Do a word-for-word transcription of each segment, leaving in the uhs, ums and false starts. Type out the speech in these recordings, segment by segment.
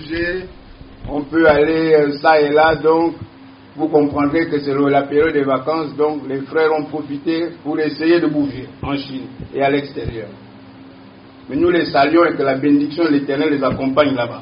bouger, on peut aller ça et là, donc vous comprendrez que c'est la période des vacances, donc les frères ont profité pour essayer de bouger en Chine et à l'extérieur. Mais nous les saluons et que la bénédiction de l'Éternel les accompagne là-bas.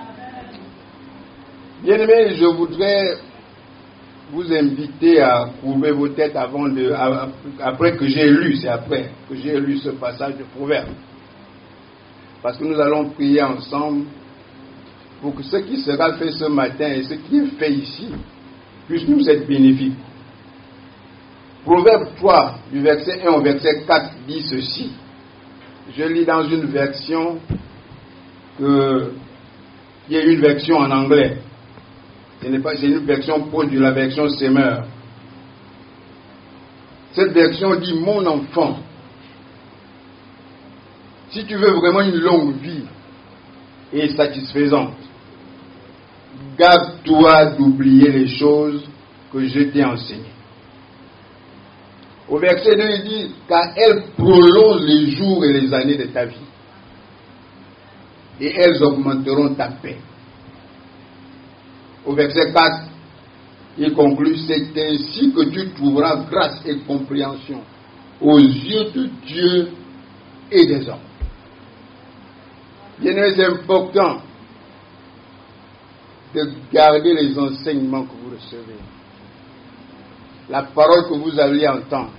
Bien-aimés, je voudrais vous inviter à courber vos têtes avant de, après que j'ai lu, c'est après que j'ai lu ce passage de Proverbe. Parce que nous allons prier ensemble pour que ce qui sera fait ce matin et ce qui est fait ici puisse nous être bénéfique. Proverbe trois, du verset un au verset quatre, dit ceci. Je lis dans une version que, qui est une version en anglais. Ce n'est pas, c'est une version proche de la version Semeur. Cette version dit: mon enfant, si tu veux vraiment une longue vie et satisfaisante, garde-toi d'oublier les choses que je t'ai enseignées. Au verset deux, il dit: car elles prolongent les jours et les années de ta vie, et elles augmenteront ta paix. Au verset quatre, il conclut: c'est ainsi que tu trouveras grâce et compréhension aux yeux de Dieu et des hommes. Bien-aimés, c'est important de garder les enseignements que vous recevez. La parole que vous allez entendre,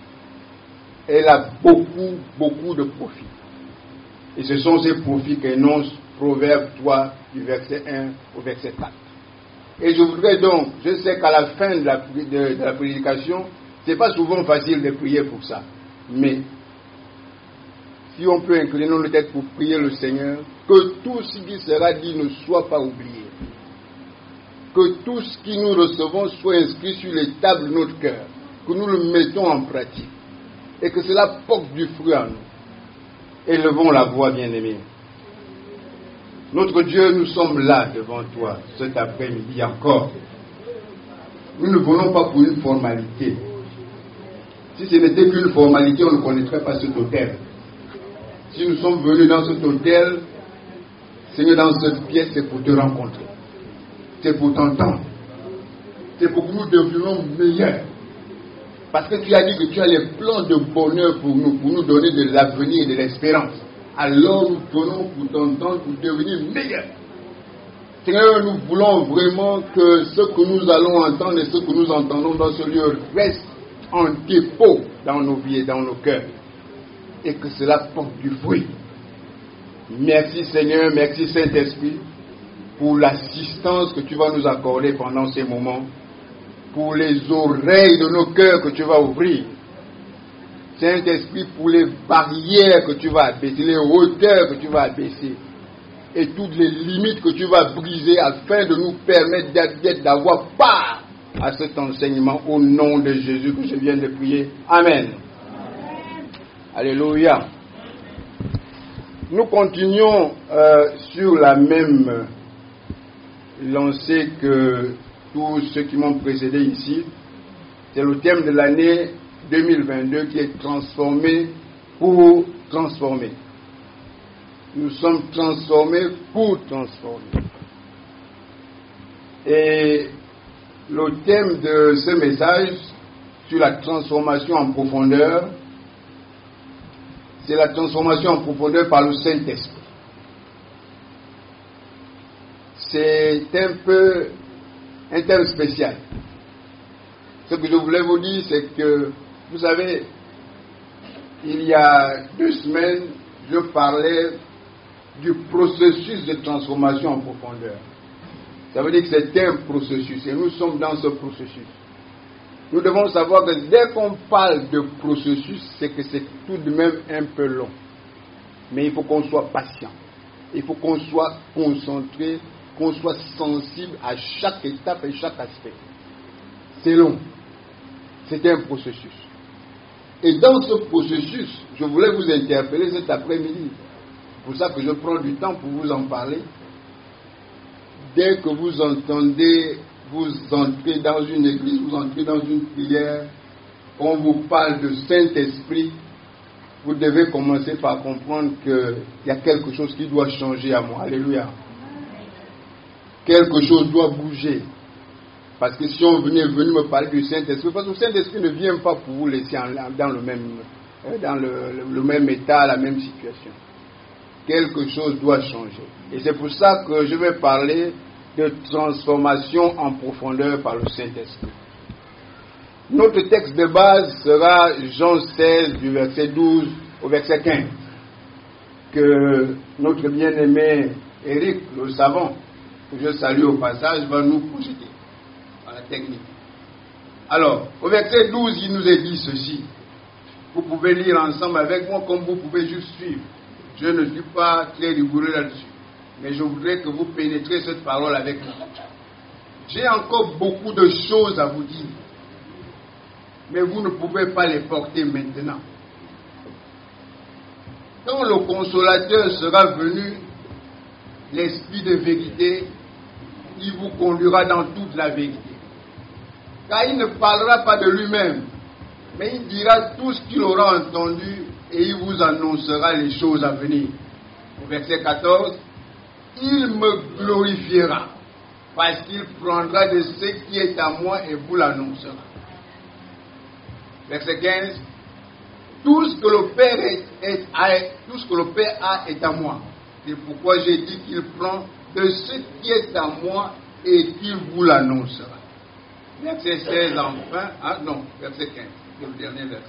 elle a beaucoup, beaucoup de profits. Et ce sont ces profits qu'énonce Proverbe trois, du verset un au verset quatre. Et je voudrais donc, je sais qu'à la fin de la, de, de la prédication, ce n'est pas souvent facile de prier pour ça. Mais, si on peut incliner nos têtes pour prier le Seigneur, que tout ce qui sera dit ne soit pas oublié. Que tout ce que nous recevons soit inscrit sur les tables de notre cœur. Que nous le mettons en pratique. Et que cela porte du fruit en nous. Élevons la voix, bien-aimés. Notre Dieu, nous sommes là devant toi cet après-midi encore. Nous ne venons pas pour une formalité. Si ce n'était qu'une formalité, on ne connaîtrait pas cet hôtel. Si nous sommes venus dans cet hôtel, Seigneur, dans cette pièce, c'est pour te rencontrer. C'est pour t'entendre. C'est pour que nous devenions meilleurs. Parce que tu as dit que tu as les plans de bonheur pour nous, pour nous donner de l'avenir et de l'espérance. Alors nous venons pour t'entendre, pour devenir meilleurs. Seigneur, nous voulons vraiment que ce que nous allons entendre et ce que nous entendons dans ce lieu reste en dépôt dans nos vies et dans nos cœurs. Et que cela porte du fruit. Merci Seigneur, merci Saint-Esprit pour l'assistance que tu vas nous accorder pendant ces moments, pour les oreilles de nos cœurs que tu vas ouvrir. Saint-Esprit, pour les barrières que tu vas abaisser, les hauteurs que tu vas abaisser, et toutes les limites que tu vas briser afin de nous permettre d'être, d'avoir part à cet enseignement au nom de Jésus que je viens de prier. Amen. Amen. Alléluia. Nous continuons euh, sur la même lancée que tous ceux qui m'ont précédé ici. C'est le thème de l'année deux mille vingt-deux qui est transformé pour transformer. Nous sommes transformés pour transformer. Et le thème de ce message sur la transformation en profondeur, c'est la transformation en profondeur par le Saint-Esprit. C'est un peu un thème spécial. Ce que je voulais vous dire, c'est que, vous savez, il y a deux semaines, je parlais du processus de transformation en profondeur. Ça veut dire que c'est un processus et nous sommes dans ce processus. Nous devons savoir que dès qu'on parle de processus, c'est que c'est tout de même un peu long. Mais il faut qu'on soit patient. Il faut qu'on soit concentré, qu'on soit sensible à chaque étape et chaque aspect. C'est long. C'est un processus. Et dans ce processus, je voulais vous interpeller cet après-midi. C'est pour ça que je prends du temps pour vous en parler. Dès que vous entendez, vous entrez dans une église, vous entrez dans une prière, on vous parle de Saint-Esprit, vous devez commencer par comprendre qu'il y a quelque chose qui doit changer à moi. Alléluia. quelque chose doit bouger. Parce que si on venait venu me parler du Saint-Esprit, parce que le Saint-Esprit ne vient pas pour vous laisser en, dans, le même, dans le, le, le même état, la même situation. Quelque chose doit changer. Et c'est pour ça que je vais parler de transformation en profondeur par le Saint-Esprit. Notre texte de base sera Jean seize, du verset douze au verset quinze, que notre bien-aimé Éric, le savant, que je salue au passage, va nous projeter dans la technique. Alors, au verset douze, il nous est dit ceci. Vous pouvez lire ensemble avec moi comme vous pouvez juste suivre. Je ne suis pas très rigoureux là-dessus. Mais je voudrais que vous pénétrez cette parole avec moi. J'ai encore beaucoup de choses à vous dire. Mais vous ne pouvez pas les porter maintenant. Quand le consolateur sera venu, l'esprit de vérité, il vous conduira dans toute la vérité. Car il ne parlera pas de lui-même, mais il dira tout ce qu'il aura entendu et il vous annoncera les choses à venir. Au verset quatorze, il me glorifiera, parce qu'il prendra de ce qui est à moi et vous l'annoncera. Verset quinze, tout ce que le Père est, est, est, tout ce que le Père a est à moi. C'est pourquoi j'ai dit qu'il prend de ce qui est à moi et qu'il vous l'annoncera. Verset seize enfin, ah non, verset quinze, c'est le dernier verset.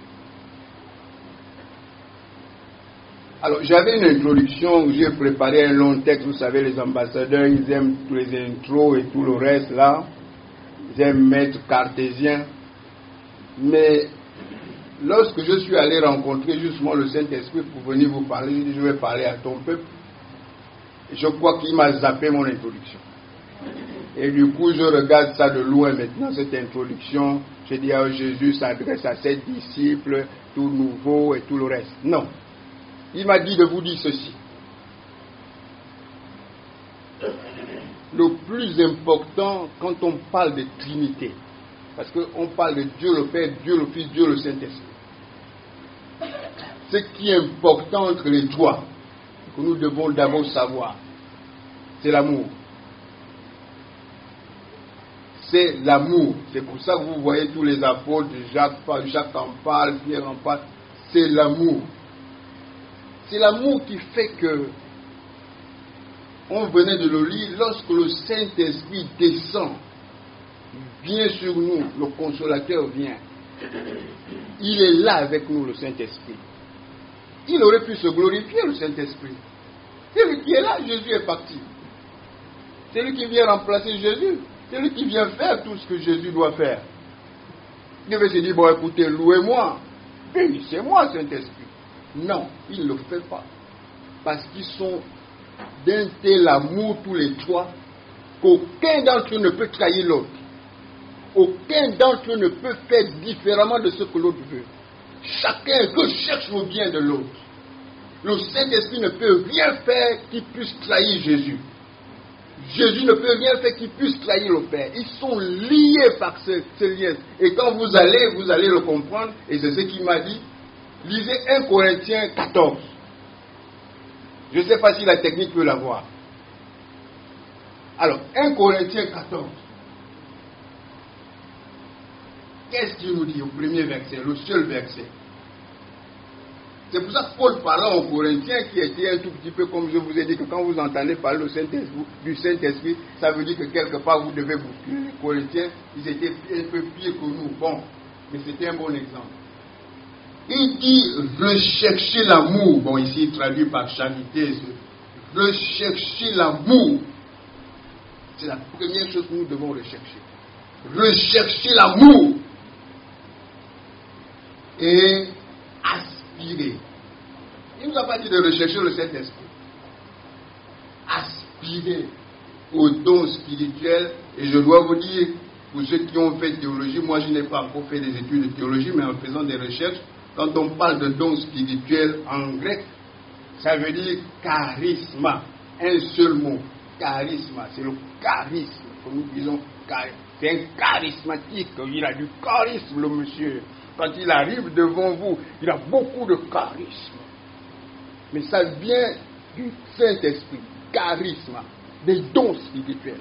Alors, j'avais une introduction où j'ai préparé un long texte. Vous savez, les ambassadeurs, ils aiment tous les intros et tout le reste là. Ils aiment mettre cartésien. Mais lorsque je suis allé rencontrer justement le Saint-Esprit pour venir vous parler, j'ai dit, je vais parler à ton peuple. Je crois qu'il m'a zappé mon introduction. Et du coup, je regarde ça de loin maintenant, cette introduction. Je dis, oh, Jésus s'adresse à ses disciples, tout nouveau et tout le reste. Non. Il m'a dit de vous dire ceci. Le plus important quand on parle de Trinité, parce qu'on parle de Dieu le Père, Dieu le Fils, Dieu le Saint-Esprit. Ce qui est important entre les trois, que nous devons d'abord savoir, c'est l'amour. C'est l'amour. C'est pour ça que vous voyez tous les apôtres, Jacques, Jacques en parle, Pierre en parle. C'est l'amour. C'est l'amour qui fait que, on venait de le lire, lorsque le Saint-Esprit descend, vient sur nous, le consolateur vient. Il est là avec nous, le Saint-Esprit. Il aurait pu se glorifier, le Saint-Esprit. C'est lui qui est là, Jésus est parti. C'est lui qui vient remplacer Jésus. C'est lui qui vient faire tout ce que Jésus doit faire. Il devait se dire, bon écoutez, louez-moi. Bénissez-moi, Saint-Esprit. Non, il ne le fait pas. Parce qu'ils sont d'un tel amour tous les trois qu'aucun d'entre eux ne peut trahir l'autre. Aucun d'entre eux ne peut faire différemment de ce que l'autre veut. Chacun recherche le bien de l'autre. Le Saint-Esprit ne peut rien faire qui puisse trahir Jésus. Jésus ne peut rien faire qui puisse trahir le Père. Ils sont liés par ce, ce lien. Et quand vous allez, vous allez le comprendre. Et c'est ce qu'il m'a dit. Lisez un Corinthiens quatorze. Je ne sais pas si la technique peut l'avoir. Alors, un Corinthiens quatorze. Qu'est-ce qu'il nous dit au premier verset, le seul verset? C'est pour ça que Paul parlait aux Corinthiens qui était un tout petit peu comme je vous ai dit que quand vous entendez parler du Saint-Esprit, du Saint-Esprit, ça veut dire que quelque part vous devez bousculer. Les Corinthiens, ils étaient un peu pires que nous. Bon, mais c'était un bon exemple. Il dit rechercher l'amour. Bon, ici traduit par charité. Rechercher l'amour. C'est la première chose que nous devons rechercher. Rechercher l'amour. Et aspirer. Il ne nous a pas dit de rechercher le Saint-Esprit. Aspirer aux dons spirituels. Et je dois vous dire, pour ceux qui ont fait théologie, moi je n'ai pas encore fait des études de théologie, mais en faisant des recherches, quand on parle de dons spirituels en grec, ça veut dire charisme. Un seul mot. Charisme. C'est le charisme. Comme nous disons, c'est un charismatique. Il a du charisme, le monsieur. Quand il arrive devant vous, il a beaucoup de charisme. Mais ça vient du Saint-Esprit. Charisme. des dons spirituels.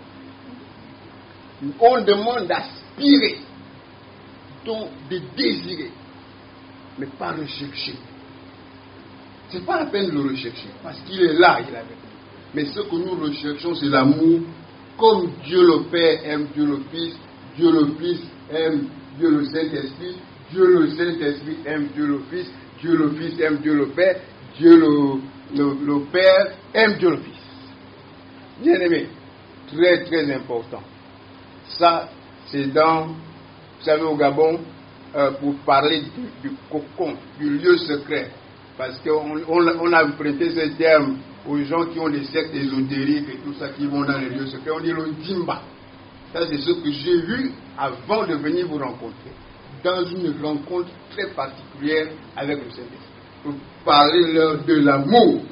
On demande d'aspirer, donc de désirer, mais pas rechercher. Ce n'est pas la peine de le rechercher, parce qu'il est là, il est avec nous. Mais ce que nous recherchons, c'est l'amour, comme Dieu le Père aime Dieu le Fils, Dieu le Fils aime Dieu le Saint-Esprit, Dieu le Saint-Esprit aime Dieu le Fils, Dieu le Fils aime Dieu le Père, Dieu le, le, le Père aime Dieu le Fils. Bien aimé, très très important. Ça, c'est dans, vous savez, au Gabon, euh, pour parler du, du cocon, du lieu secret. Parce qu'on on, on a prêté ce terme aux gens qui ont des sectes ésotériques et tout ça, qui vont dans les lieux secrets. On dit le Dimba. Ça, c'est ce que j'ai vu avant de venir vous rencontrer. Dans une rencontre très particulière avec le Saint-Esprit. Pour parler leur de l'amour.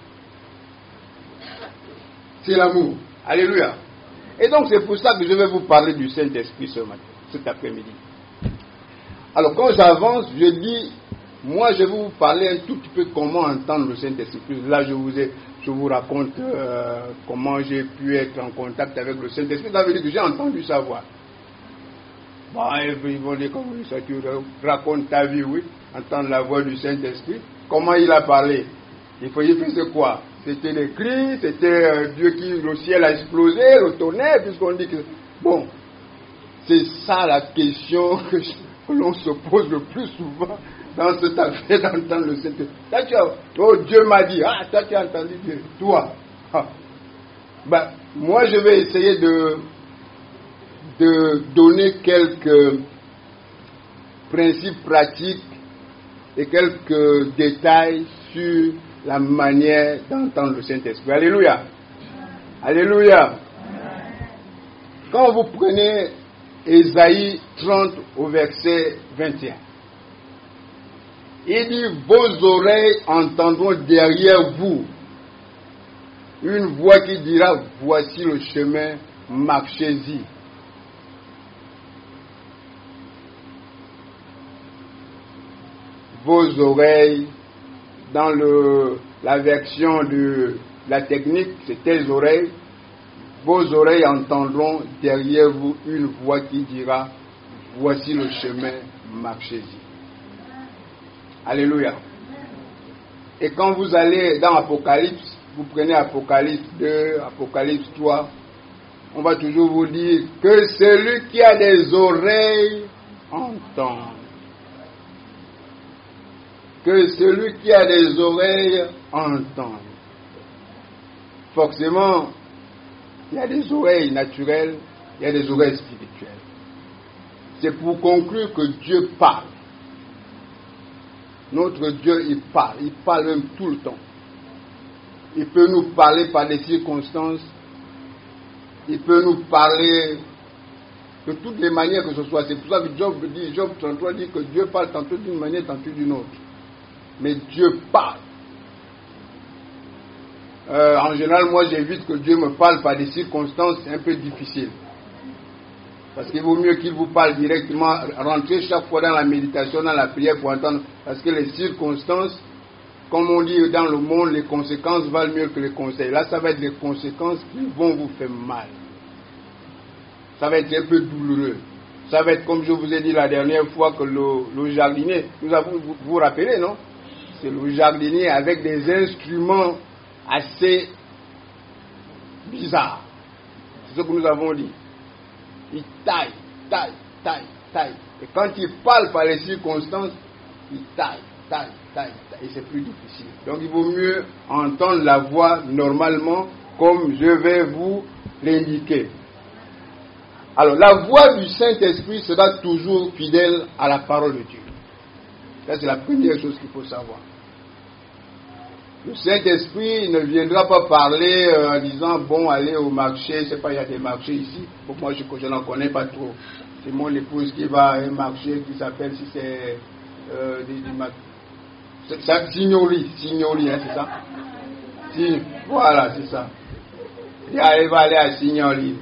C'est l'amour. Alléluia. Et donc, c'est pour ça que je vais vous parler du Saint-Esprit ce matin, cet après-midi. Alors, quand j'avance, je dis, moi, je vais vous parler un tout petit peu comment entendre le Saint-Esprit. Là, je vous, ai, je vous raconte euh, comment j'ai pu être en contact avec le Saint-Esprit. Ça veut dire que j'ai entendu sa voix. Bon, ils vont dire, comment ça, tu racontes ta vie, oui, entendre la voix du Saint-Esprit. Comment il a parlé? Il faut y faire quoi? C'était des cris, c'était euh, Dieu qui, le ciel a explosé, le tonnerre, puisqu'on dit que... Bon, c'est ça la question que, je, que l'on se pose le plus souvent dans cette affaire d'entendre le Saint-Esprit. Oh, Dieu m'a dit, ah, toi tu as entendu Dieu, toi. Ah. Ben, moi je vais essayer de, de donner quelques principes pratiques et quelques détails sur la manière d'entendre le Saint-Esprit. Alléluia. Alléluia. Quand vous prenez Ésaïe trente au verset vingt et un, il dit, vos oreilles entendront derrière vous une voix qui dira, voici le chemin, marchez-y. Vos oreilles, dans le, la version de la technique, c'est tes oreilles, vos oreilles entendront derrière vous une voix qui dira, voici le chemin, marchez-y. Alléluia. Et quand vous allez dans Apocalypse, vous prenez Apocalypse deux, Apocalypse trois, on va toujours vous dire que celui qui a des oreilles entend. Que celui qui a des oreilles entend. Forcément, il y a des oreilles naturelles, il y a des oreilles spirituelles. C'est pour conclure que Dieu parle. Notre Dieu, il parle. Il parle même tout le temps. Il peut nous parler par des circonstances. Il peut nous parler de toutes les manières que ce soit. C'est pour ça que Job dit, Job trente-trois dit que Dieu parle tantôt d'une manière, tantôt d'une autre. Mais Dieu parle. Euh, en général, moi, j'évite que Dieu me parle par des circonstances un peu difficiles. Parce qu'il vaut mieux qu'il vous parle directement, rentrer chaque fois dans la méditation, dans la prière pour entendre. Parce que les circonstances, comme on dit dans le monde, les conséquences valent mieux que les conseils. Là, ça va être les conséquences qui vont vous faire mal. Ça va être un peu douloureux. Ça va être comme je vous ai dit la dernière fois que le, le jardinier, nous avons, vous vous rappelez, non? C'est le jardinier avec des instruments assez bizarres. C'est ce que nous avons dit. Il taille, taille, taille, taille. Et quand il parle par les circonstances, il taille, taille, taille, taille. Et c'est plus difficile. Donc il vaut mieux entendre la voix normalement, comme je vais vous l'indiquer. Alors la voix du Saint-Esprit sera toujours fidèle à la parole de Dieu. Ça, c'est la première chose qu'il faut savoir. Le Saint-Esprit ne viendra pas parler euh, en disant, bon, allez au marché, je ne sais pas, il y a des marchés ici. Pour moi, je, je n'en connais pas trop. C'est mon épouse qui va à un marché qui s'appelle, si c'est euh, des, des marchés. C'est ça, Signori, Signori, hein, c'est ça? Si, voilà, c'est ça. Elle va aller à Signori.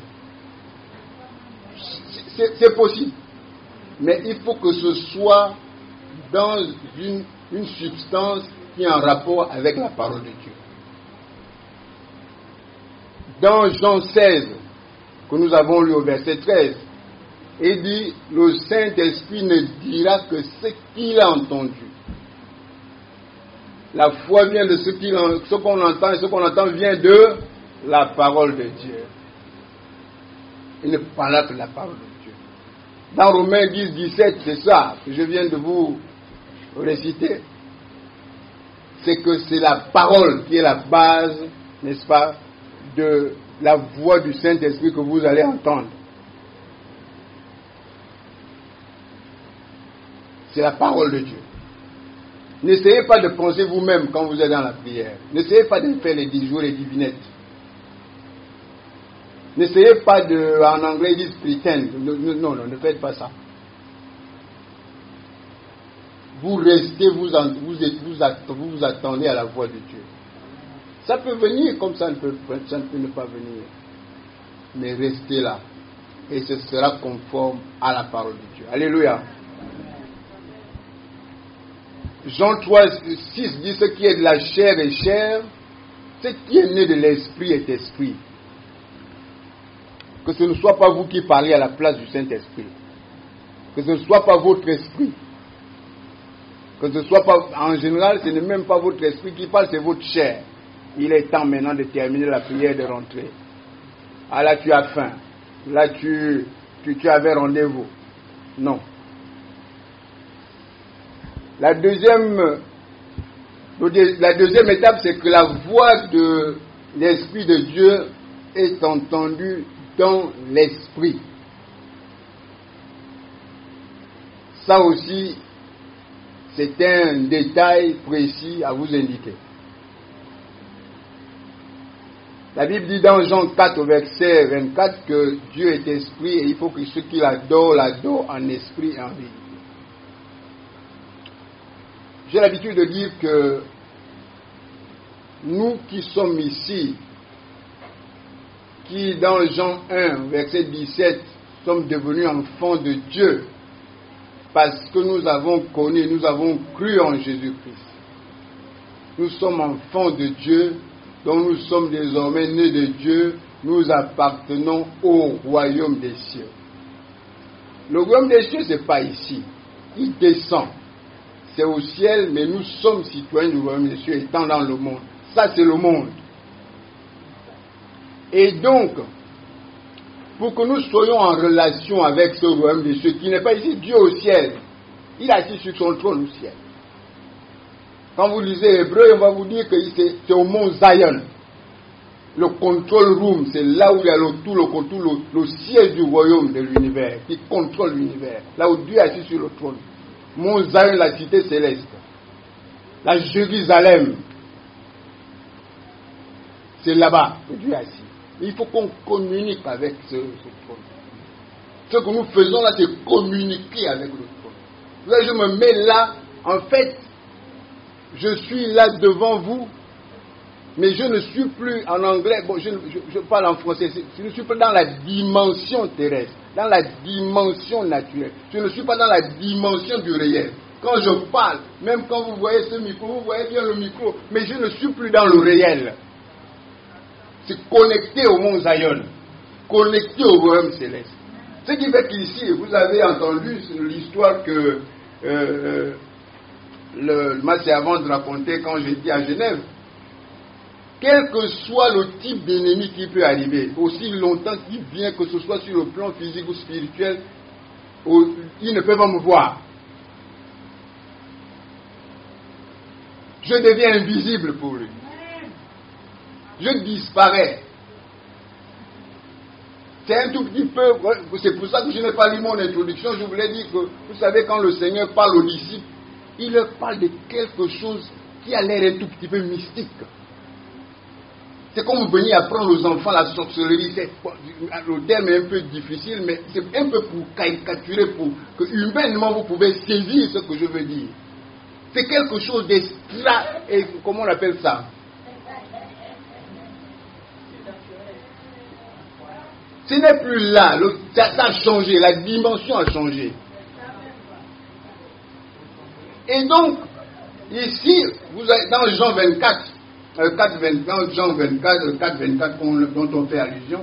C'est, c'est possible. Mais il faut que ce soit dans une, une substance qui est en rapport avec la parole de Dieu. dans Jean seize, que nous avons lu au verset treize, il dit, le Saint-Esprit ne dira que ce qu'il a entendu. La foi vient de ce, qu'il en, ce qu'on entend, et ce qu'on entend vient de la parole de Dieu. Il ne parle que de la parole de Dieu. Dans Romains dix, dix-sept, c'est ça que je viens de vous réciter. C'est que c'est la parole qui est la base, n'est-ce pas, de la voix du Saint-Esprit que vous allez entendre. C'est la parole de Dieu. N'essayez pas de penser vous-même quand vous êtes dans la prière. N'essayez pas de faire les dix jours et divinettes. N'essayez pas de, en anglais ils disent pretend. Non, non, non, ne faites pas ça. Vous restez, vous, en, vous, vous, vous, vous attendez à la voix de Dieu. Ça peut venir comme ça ne peut, ça ne peut ne pas venir. Mais restez là. Et ce sera conforme à la parole de Dieu. Alléluia. Jean trois, six dit, ce qui est de la chair est chair, ce qui est né de l'esprit est esprit. Que ce ne soit pas vous qui parlez à la place du Saint-Esprit. Que ce ne soit pas votre esprit. Que ce ne soit pas, en général, ce n'est même pas votre esprit qui parle, c'est votre chair. Il est temps maintenant de terminer la prière, de rentrer. Ah là, tu as faim. Là, tu, tu, tu avais rendez-vous. Non. La deuxième, la deuxième étape, c'est que la voix de l'Esprit de Dieu est entendue dans l'Esprit. Ça aussi, c'est un détail précis à vous indiquer. La Bible dit dans Jean quatre, au verset vingt-quatre, que Dieu est esprit et il faut que ceux qui l'adorent, l'adorent en esprit et en vérité. J'ai l'habitude de dire que nous qui sommes ici, qui dans Jean un, verset dix-sept, sommes devenus enfants de Dieu, parce que nous avons connu, nous avons cru en Jésus-Christ. Nous sommes enfants de Dieu, dont nous sommes désormais nés de Dieu, nous appartenons au royaume des cieux. Le royaume des cieux, ce n'est pas ici. Il descend. C'est au ciel, mais nous sommes citoyens du royaume des cieux, étant dans le monde. Ça, c'est le monde. Et donc, pour que nous soyons en relation avec ce royaume des cieux, qui n'est pas ici, Dieu au ciel, il est assis sur son trône au ciel. Quand vous lisez Hébreu, on va vous dire que c'est au mont Zion. Le control room, c'est là où il y a le, tout, le, tout le, le siège du royaume de l'univers, qui contrôle l'univers. Là où Dieu est assis sur le trône. Mont Zion, la cité céleste. La Jérusalem. C'est là-bas que Dieu est assis. Il faut qu'on communique avec ce, ce trône. Ce que nous faisons là, c'est communiquer avec le trône. Là, je me mets là, en fait, je suis là devant vous, mais je ne suis plus en anglais, bon, je, je, je parle en français, je ne suis pas dans la dimension terrestre, dans la dimension naturelle. Je ne suis pas dans la dimension du réel. Quand je parle, même quand vous voyez ce micro, vous voyez bien le micro, mais je ne suis plus dans le réel. C'est connecté au mont Zion, connecté au royaume céleste. Ce qui fait qu'ici, vous avez entendu l'histoire que euh, le, ma servante racontait quand j'étais à Genève. Quel que soit le type d'ennemi qui peut arriver, aussi longtemps qu'il vient, que ce soit sur le plan physique ou spirituel, il ne peut pas me voir. Je deviens invisible pour lui. Je disparais. C'est un tout petit peu, c'est pour ça que je n'ai pas lu mon introduction. Je voulais dire que, vous savez, quand le Seigneur parle aux disciples, il leur parle de quelque chose qui a l'air un tout petit peu mystique. C'est comme vous veniez apprendre aux enfants la sorcellerie. C'est, le terme est un peu difficile, mais c'est un peu pour caricaturer, pour que humainement vous pouvez saisir ce que je veux dire. C'est quelque chose d'extra, et comment on appelle ça? Ce n'est plus là, le, ça, ça a changé, la dimension a changé. Et donc, ici, vous avez, dans Jean vingt-quatre, euh, quatre vingt-quatre, Jean vingt-quatre, quatre vingt-quatre dont on fait allusion,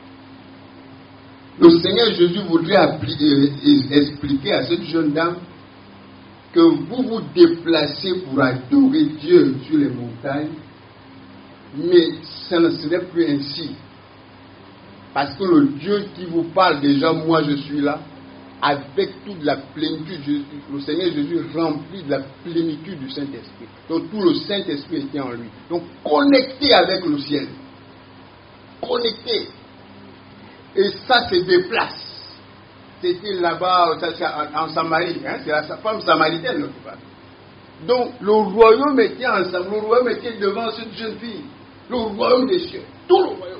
le Seigneur Jésus voudrait appliquer, expliquer à cette jeune dame que vous vous déplacez pour adorer Dieu sur les montagnes, mais ça ne serait plus ainsi. Parce que le Dieu qui vous parle déjà, moi je suis là, avec toute la plénitude, le Seigneur Jésus rempli de la plénitude du Saint-Esprit. Donc tout le Saint-Esprit était en lui. Donc connecté avec le ciel. Connecté. Et ça se déplace. C'était là-bas, en Samarie. Hein, c'est la femme samaritaine qui parle. Donc le royaume était ensemble. Le royaume était devant cette jeune fille. Le royaume des cieux. Tout le royaume.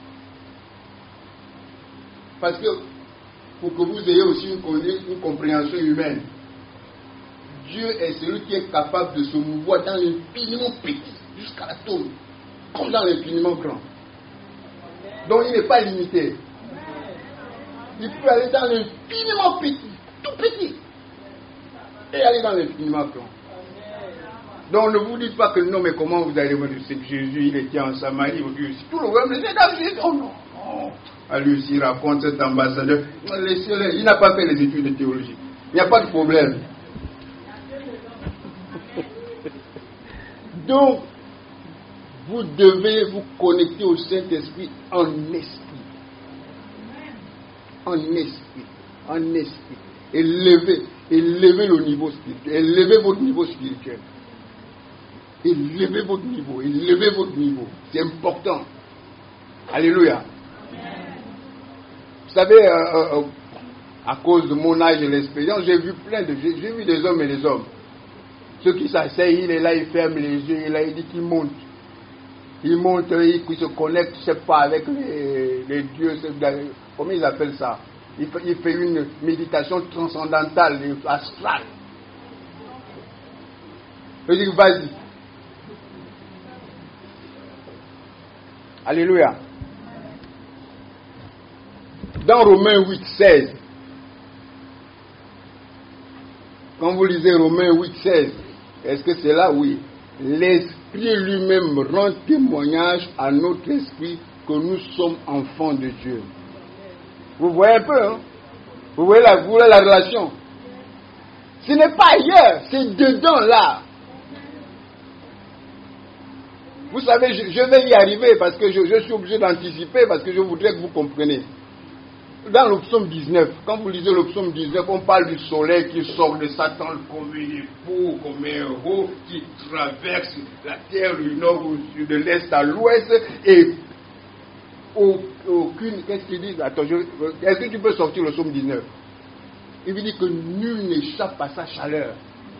Parce que, pour que vous ayez aussi une, une compréhension humaine, Dieu est celui qui est capable de se mouvoir dans l'infiniment petit, jusqu'à l'atome, comme dans l'infiniment grand. Donc il n'est pas limité. Il peut aller dans l'infiniment petit, tout petit, et aller dans l'infiniment grand. Donc ne vous dites pas que non, mais comment vous allez me dire que Jésus, il était en Samarie, vous dites tout le royaume, c'est dans Jésus. Oh non, non. À lui aussi, il raconte cet ambassadeur. Laissez-le, il n'a pas fait les études de théologie. Il n'y a pas de problème. Donc, vous devez vous connecter au Saint-Esprit en esprit. En esprit. En esprit. Élevez, élevez le niveau spirituel. Élevez votre niveau spirituel. Élevez votre niveau. Élevez votre niveau. C'est important. Alléluia. Vous savez, euh, euh, à cause de mon âge et l'expérience, j'ai vu plein de... J'ai, j'ai vu des hommes et des hommes. Ceux qui s'asseyent, il est là, il ferme les yeux, il, là, il dit qu'il monte. Il monte, il, il se connecte, je ne sais pas, avec les, les dieux, comment ils appellent ça? Il fait, il fait une méditation transcendantale, astrale. Je dis, vas-y. Alléluia. Dans Romains huit, seize, quand vous lisez Romains huit, seize, est-ce que c'est là? Oui. L'Esprit lui-même rend témoignage à notre esprit que nous sommes enfants de Dieu. Vous voyez un peu, hein? Vous voyez la, vous voyez la relation? Ce n'est pas ailleurs, c'est dedans là. Vous savez, je, je vais y arriver parce que je, je suis obligé d'anticiper parce que je voudrais que vous compreniez. Dans le psaume dix-neuf, quand vous lisez le psaume dix-neuf, on parle du soleil qui sort de Satan comme un époux, comme un héros, qui traverse la terre du nord au sud, de l'est à l'ouest, et aucune... Qu'est-ce qu'il dit? Attends, je, est-ce que tu peux sortir le psaume dix-neuf? Il veut dire que nul n'échappe à sa chaleur.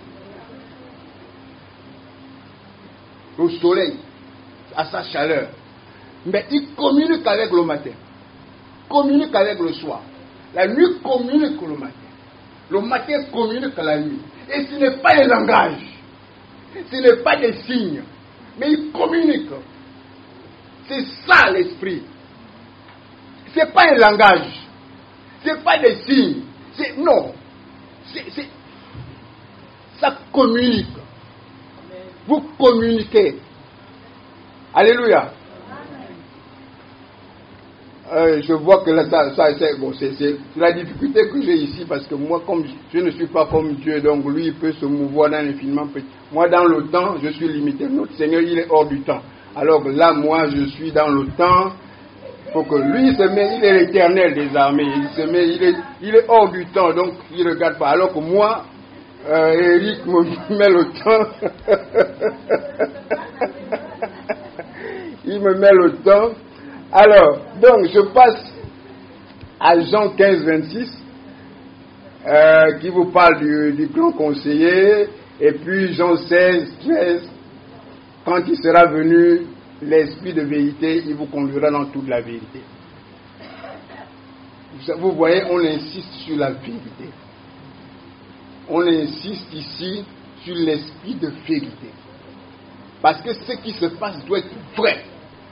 Le soleil, à sa chaleur. Mais il communique avec le matin. Communique avec le soir. La nuit communique le matin. Le matin communique la nuit. Et ce n'est pas des langages. Ce n'est pas des signes. Mais il communique. C'est ça l'esprit. Ce n'est pas un langage. Ce n'est pas des signes. C'est, non. C'est, c'est, ça communique. Vous communiquez. Alléluia. Euh, je vois que là, ça, ça c'est, bon, c'est, c'est la difficulté que j'ai ici, parce que moi, comme je, je ne suis pas comme Dieu, donc lui, il peut se mouvoir dans l'infiniment petit. Moi, dans le temps, je suis limité. Notre Seigneur, il est hors du temps. Alors là, moi, je suis dans le temps. Il faut que lui, il se met, il est l'éternel des armées. Il se met, il est, il est hors du temps, donc il ne regarde pas. Alors que moi, euh, Eric me met le temps. Il me met le temps. Alors, donc, je passe à Jean quinze, vingt-six, euh, qui vous parle du, du grand conseiller, et puis Jean seize, treize, quand il sera venu, l'esprit de vérité, il vous conduira dans toute la vérité. Vous voyez, on insiste sur la vérité. On insiste ici sur l'esprit de vérité. Parce que ce qui se passe doit être vrai.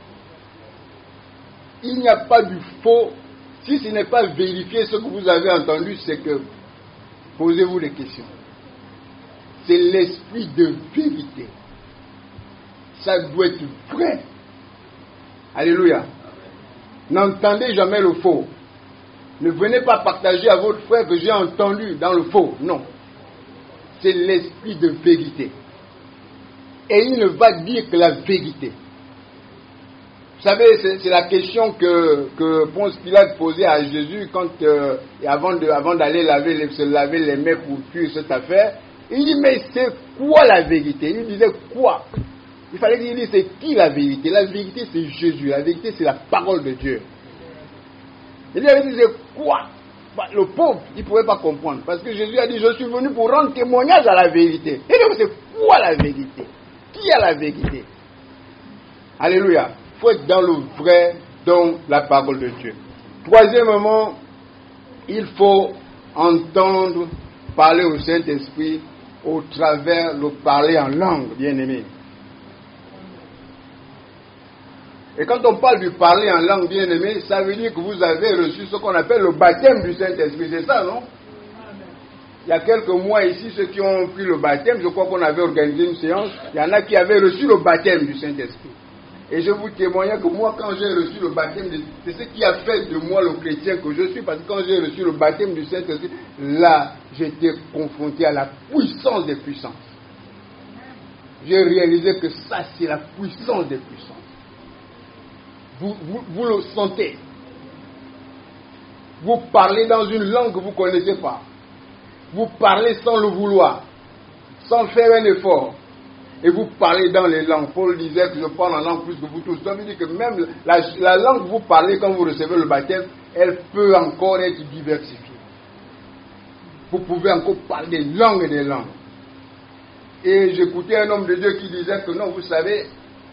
Il n'y a pas du faux. Si ce n'est pas vérifié, ce que vous avez entendu, c'est que, posez-vous des questions. C'est l'esprit de vérité. ça doit être vrai. Alléluia. N'entendez jamais le faux. Ne venez pas partager à votre frère que j'ai entendu dans le faux. Non. C'est l'esprit de vérité. Et il ne va dire que la vérité. Vous savez, c'est, c'est la question que, que Ponce Pilate posait à Jésus quand, euh, avant, de, avant d'aller laver les, se laver les mains pour tuer cette affaire. Il dit, mais c'est quoi la vérité? Il disait quoi? Il fallait qu'il dise, c'est qui la vérité? La vérité, c'est Jésus. La vérité, c'est la parole de Dieu. Il avait dit, c'est quoi? Bah, le pauvre, il ne pouvait pas comprendre. Parce que Jésus a dit, je suis venu pour rendre témoignage à la vérité. Et donc, c'est quoi la vérité? Qui a la vérité? Alléluia. Il faut être dans le vrai, dans la parole de Dieu. Troisièmement, il faut entendre parler au Saint-Esprit au travers le parler en langue, bien-aimé. Et quand on parle du parler en langue, bien-aimé, ça veut dire que vous avez reçu ce qu'on appelle le baptême du Saint-Esprit. C'est ça, non? Il y a quelques mois ici, ceux qui ont pris le baptême, je crois qu'on avait organisé une séance, il y en a qui avaient reçu le baptême du Saint-Esprit. Et je vous témoigne que moi, quand j'ai reçu le baptême, c'est ce qui a fait de moi le chrétien que je suis, parce que quand j'ai reçu le baptême du Saint-Esprit, là, j'étais confronté à la puissance des puissances. J'ai réalisé que ça, c'est la puissance des puissances. Vous, vous, vous le sentez. Vous parlez dans une langue que vous ne connaissez pas. Vous parlez sans le vouloir, sans faire un effort. Et vous parlez dans les langues. Paul disait que je parle en langue plus que vous tous. Ça veut dire que même la, la langue que vous parlez quand vous recevez le baptême, elle peut encore être diversifiée. Vous pouvez encore parler des langues et des langues. Et j'écoutais un homme de Dieu qui disait que non, vous savez,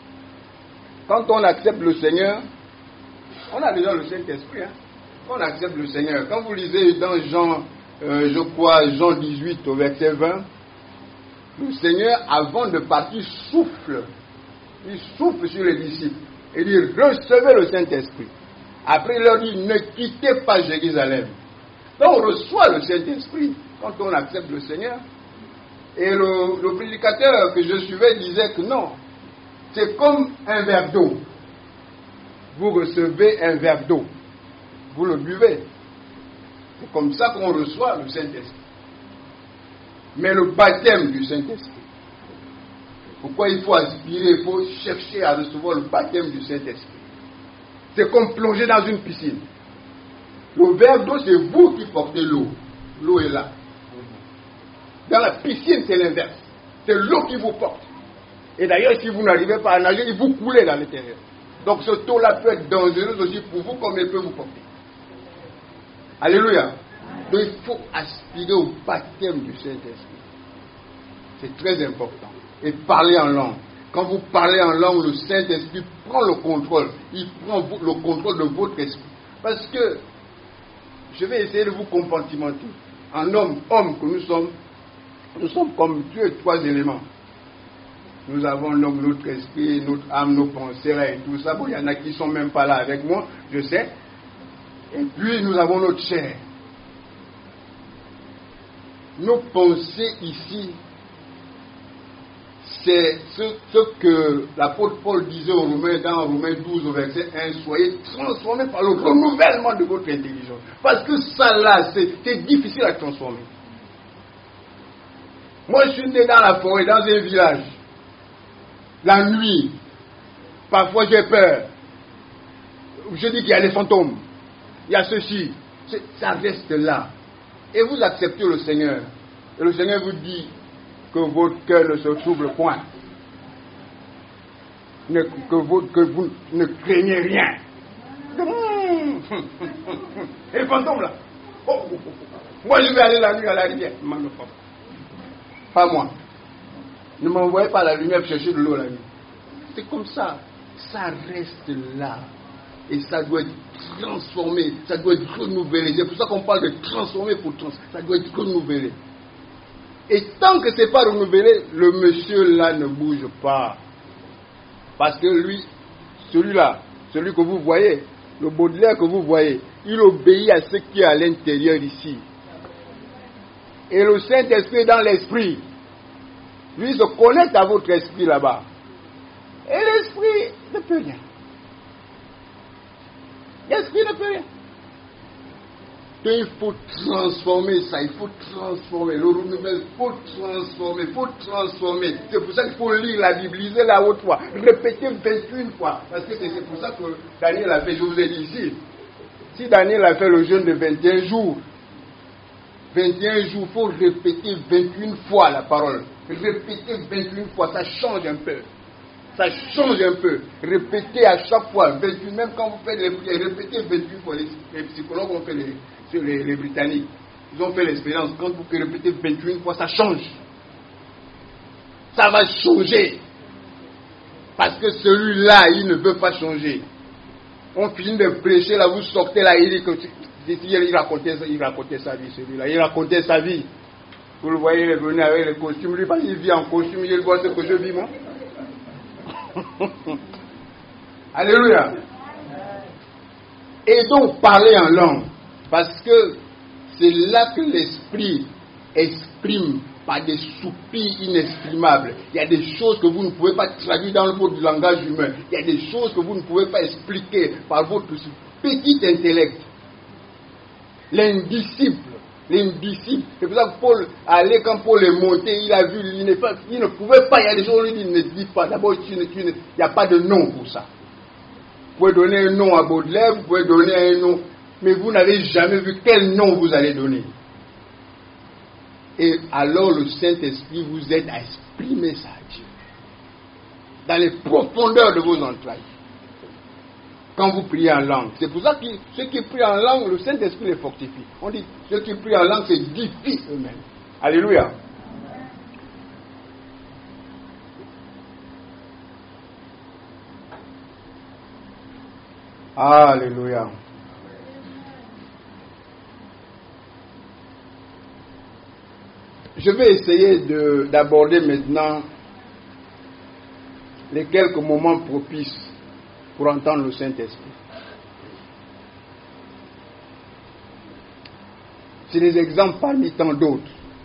quand on accepte le Seigneur, on a déjà le Saint-Esprit. Hein? On accepte le Seigneur. Quand vous lisez dans Jean, euh, je crois, Jean dix-huit au verset vingt, le Seigneur, avant de partir, souffle. Il souffle sur les disciples. Et dit, recevez le Saint-Esprit. Après, il leur dit, ne quittez pas Jérusalem. Donc, on reçoit le Saint-Esprit quand on accepte le Seigneur. Et le, le prédicateur que je suivais disait que non, c'est comme un verre d'eau. Vous recevez un verre d'eau. Vous le buvez. C'est comme ça qu'on reçoit le Saint-Esprit. Mais le baptême du Saint-Esprit. Pourquoi il faut aspirer, il faut chercher à recevoir le baptême du Saint-Esprit. C'est comme plonger dans une piscine. Le verre d'eau, c'est vous qui portez l'eau. L'eau est là. Dans la piscine, c'est l'inverse. C'est l'eau qui vous porte. Et d'ailleurs, si vous n'arrivez pas à nager, il vous coulez dans l'intérieur. Donc ce taux-là peut être dangereux aussi pour vous comme il peut vous porter. Alléluia. Donc il faut aspirer au baptême du Saint-Esprit. C'est très important. Et parler en langue. Quand vous parlez en langue, le Saint-Esprit prend le contrôle. Il prend le contrôle de votre esprit. Parce que, je vais essayer de vous compartimenter. En homme, homme que nous sommes, nous sommes comme Dieu, trois éléments. Nous avons donc notre esprit, notre âme, nos pensées et tout ça. Bon, il y en a qui ne sont même pas là avec moi, je sais. Et puis nous avons notre chair. Nos pensées ici, c'est ce, ce que l'apôtre Paul disait aux Romains dans Romains douze au verset un, soyez transformés par le renouvellement de votre intelligence. Parce que ça là, c'est, c'est difficile à transformer. Moi je suis né dans la forêt, dans un village. La nuit, parfois j'ai peur. Je dis qu'il y a des fantômes. Il y a ceci. C'est, ça reste là. Et vous acceptez le Seigneur. Et le Seigneur vous dit que votre cœur ne se trouble point. Ne, que, vous, que vous ne craignez rien. Et le fantôme là. Oh, oh, oh. Moi je vais aller la nuit à la rivière. Pas moi. Ne m'envoyez pas la lumière pour chercher de l'eau la nuit. C'est comme ça. Ça reste là. Et ça doit être transformé. Ça doit être renouvelé. C'est pour ça qu'on parle de transformer pour transformer. Ça doit être renouvelé. Et tant que ce n'est pas renouvelé, le monsieur là ne bouge pas. Parce que lui, celui-là, celui que vous voyez, le Baudelaire que vous voyez, il obéit à ce qui est à l'intérieur ici. Et le Saint-Esprit est dans l'esprit. Lui se connecte à votre esprit là-bas. peut rien. L'esprit ne peut rien. Donc il faut transformer ça, il faut transformer. Le renouvellement, il faut transformer, il faut transformer. C'est pour ça qu'il faut lire la Bible, lisez la haute fois, répétez vingt-et-une fois. Parce que c'est pour ça que Daniel a fait, je vous ai dit ici. Si Daniel a fait le jeûne de vingt et un jours, vingt et un jours, il faut répéter vingt-et-une fois la parole. Répétez vingt-et-une fois, ça change un peu. Ça change un peu. Répétez à chaque fois, vingt-et-une, même quand vous faites les prières, répétez vingt-et-une fois. Les, les psychologues ont fait les, les, les Britanniques. Ils ont fait l'expérience. Quand vous répétez vingt-et-une fois, ça change. Ça va changer. Parce que celui-là, il ne veut pas changer. On finit de prêcher, là, vous sortez là, il dit que il racontait, il racontait sa vie, celui-là. Il racontait sa vie. Vous le voyez, il est venu avec le costume. Lui, il vit en costume, il voit ce que je vis, moi. Alléluia. Et donc parler en langue, parce que c'est là que l'esprit exprime par des soupirs inexprimables. Il y a des choses que vous ne pouvez pas traduire dans votre langage humain. Il y a des choses que vous ne pouvez pas expliquer par votre petit intellect. L'indisciple. L'indisciple. C'est pour ça que Paul allait, quand Paul est monté, il a vu, il ne, il ne pouvait pas, il y a des choses où il dit, ne dis pas. D'abord, il n'y a pas de nom pour ça. Vous pouvez donner un nom à Baudelaire, vous pouvez donner un nom, mais vous n'avez jamais vu quel nom vous allez donner. Et alors le Saint-Esprit vous aide à exprimer ça à Dieu. Dans les profondeurs de vos entrailles. Quand vous priez en langue. C'est pour ça que ceux qui prient en langue, le Saint-Esprit les fortifie. On dit, ceux qui prient en langue, c'est difficile eux-mêmes. Alléluia. Alléluia. Je vais essayer de, d'aborder maintenant les quelques moments propices pour entendre le Saint-Esprit. C'est des exemples parmi tant d'autres.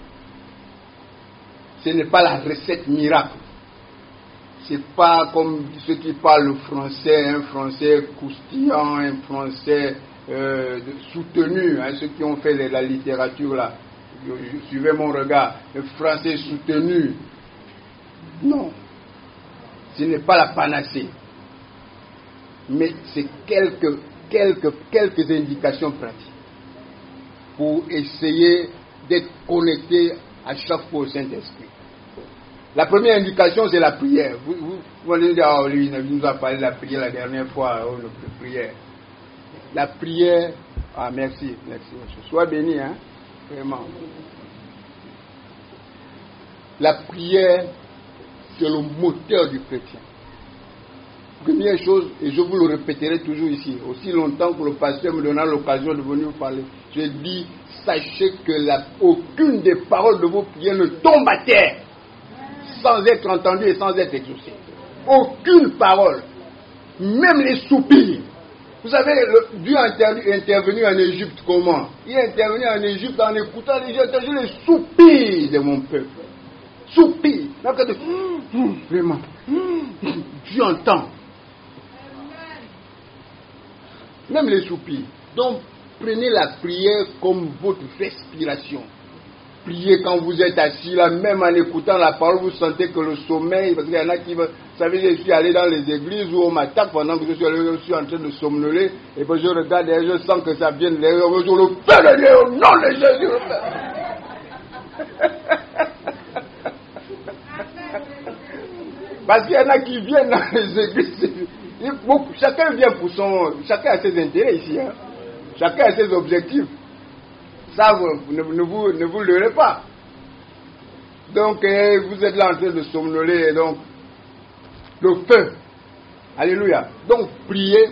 Ce n'est pas la recette miracle. Ce n'est pas comme ceux qui parlent le français, un français croustillant, un français euh, soutenu, hein, ceux qui ont fait la littérature là. Suivez mon regard, le français soutenu. Non, ce n'est pas la panacée. Mais c'est quelques, quelques, quelques indications pratiques pour essayer d'être connecté à chaque fois au Saint-Esprit. La première indication, c'est la prière. Vous, vous, vous allez dire, oh, lui, il nous a parlé de la prière la dernière fois, oh, la prière. La prière, ah merci, merci, monsieur. Sois béni, hein, vraiment. La prière, c'est le moteur du chrétien. Première chose, et je vous le répéterai toujours ici, aussi longtemps que le pasteur me donnera l'occasion de venir vous parler, je dis, sachez que la, aucune des paroles de vos prières ne tombe à terre sans être entendue et sans être exaucée. Aucune parole, même les soupirs. Vous savez, le, Dieu est intervenu en Égypte comment? Il est intervenu en Égypte en écoutant les, les soupirs de mon peuple. Soupirs. Vraiment. Dieu entend. Même les soupirs. Donc, prenez la prière comme votre respiration. Priez quand vous êtes assis là, même en écoutant la parole, vous sentez que le sommeil, parce qu'il y en a qui veulent, vous savez, je suis allé dans les églises où on m'attaque pendant que je suis, allé, je suis en train de somnoler, et puis je regarde et je sens que ça vient de l'air, je le fais de Dieu, au nom de Jésus. Parce qu'il y en a qui viennent dans les églises, chacun vient pour son, chacun a ses intérêts ici, hein. Chacun a ses objectifs. Ça, vous, ne, ne, vous, ne vous leurrez pas. Donc, eh, vous êtes là en train de somnoler, et donc, le feu. Alléluia. Donc, priez.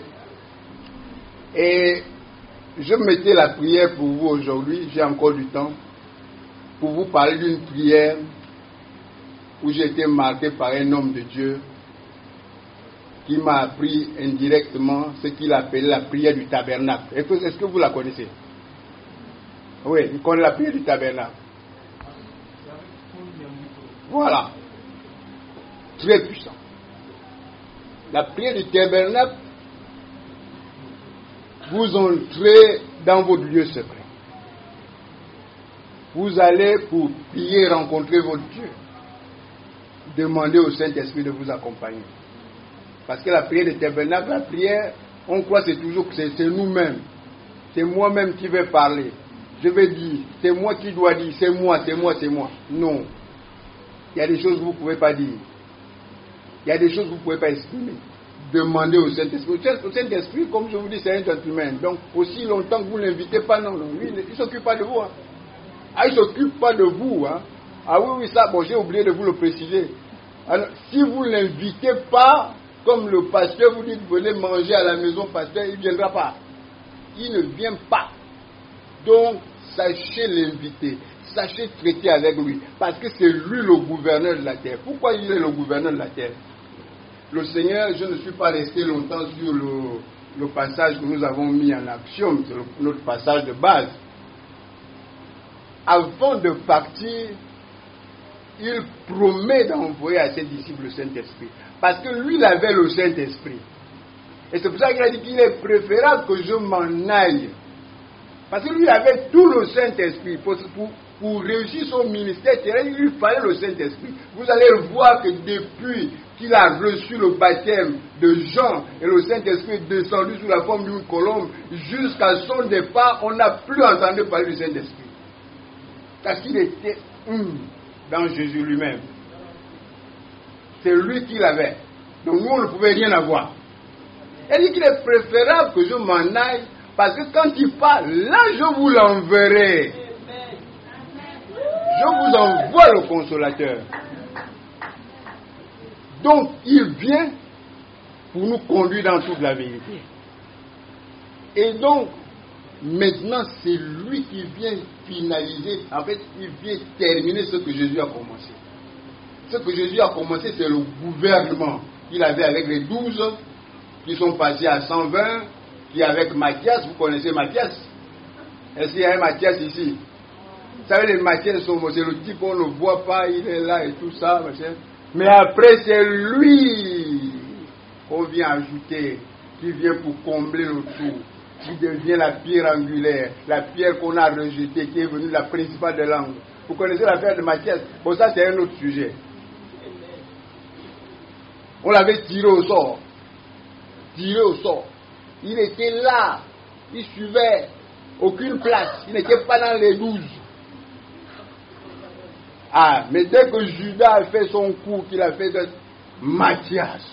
Et je mettais la prière pour vous aujourd'hui, j'ai encore du temps, pour vous parler d'une prière où j'ai été marqué par un homme de Dieu qui m'a appris indirectement ce qu'il appelait la prière du tabernacle. Est-ce que, est-ce que vous la connaissez? Oui, il connaît la prière du tabernacle. Voilà. Très puissant. La prière du tabernacle, vous entrez dans votre lieu secret. Vous allez pour prier, rencontrer votre Dieu. Demandez au Saint-Esprit de vous accompagner. Parce que la prière du tabernacle, la prière, on croit que c'est toujours que c'est, c'est nous-mêmes. C'est moi-même qui vais parler. Je vais dire, c'est moi qui dois dire, c'est moi, c'est moi, c'est moi. Non. Il y a des choses que vous ne pouvez pas dire. Il y a des choses que vous ne pouvez pas exprimer. Demandez au Saint-Esprit. Le Saint-Esprit, comme je vous dis, c'est un gentleman. Donc, aussi longtemps que vous ne l'invitez pas, non, non. Lui, il ne s'occupe pas de vous. Hein. Ah, il ne s'occupe pas de vous. Hein. Ah oui, oui, ça, bon, j'ai oublié de vous le préciser. Alors, si vous ne l'invitez pas, comme le pasteur vous dit, venez manger à la maison, pasteur, il ne viendra pas. Il ne vient pas. Donc, sachez l'inviter. Sachez traiter avec lui. Parce que c'est lui le gouverneur de la terre. Pourquoi il est le gouverneur de la terre? Le Seigneur, je ne suis pas resté longtemps sur le, le passage que nous avons mis en action. C'est le, notre passage de base. Avant de partir, il promet d'envoyer à ses disciples le Saint-Esprit. Parce que lui, il avait le Saint-Esprit. Et c'est pour ça qu'il a dit qu'il est préférable que je m'en aille. Parce que lui, il avait tout le Saint-Esprit. Pour, pour, pour réussir son ministère terrestre, il lui fallait le Saint-Esprit. Vous allez voir que depuis qu'il a reçu le baptême de Jean, et le Saint-Esprit est descendu sous la forme d'une colombe, jusqu'à son départ, on n'a plus entendu parler du Saint-Esprit. Parce qu'il était hum, dans Jésus lui-même. C'est lui qui l'avait. Donc nous, on ne pouvait rien avoir. Elle dit qu'il est préférable que je m'en aille, parce que quand il part, là, je vous l'enverrai. Je vous envoie le consolateur. Donc, il vient pour nous conduire dans toute la vérité. Et donc, maintenant, c'est lui qui vient finaliser, en fait, il vient terminer ce que Jésus a commencé. Ce que Jésus a commencé, c'est le gouvernement qu'il avait avec les douze, qui sont passés à cent vingt, qui avec Matthias, vous connaissez Matthias? Est-ce qu'il y a un Matthias ici? Vous savez, les Matthias sont, c'est le type qu'on ne voit pas, il est là et tout ça, machin. Mais après, c'est lui qu'on vient ajouter, qui vient pour combler le tout, qui devient la pierre angulaire, la pierre qu'on a rejetée, qui est venue la principale de l'angle. Vous connaissez l'affaire de Matthias? Bon, ça, c'est un autre sujet. On l'avait tiré au sort. Tiré au sort. Il était là. Il suivait aucune place. Il n'était pas dans les douze. Ah, mais dès que Judas a fait son coup, qu'il a fait de Matthias,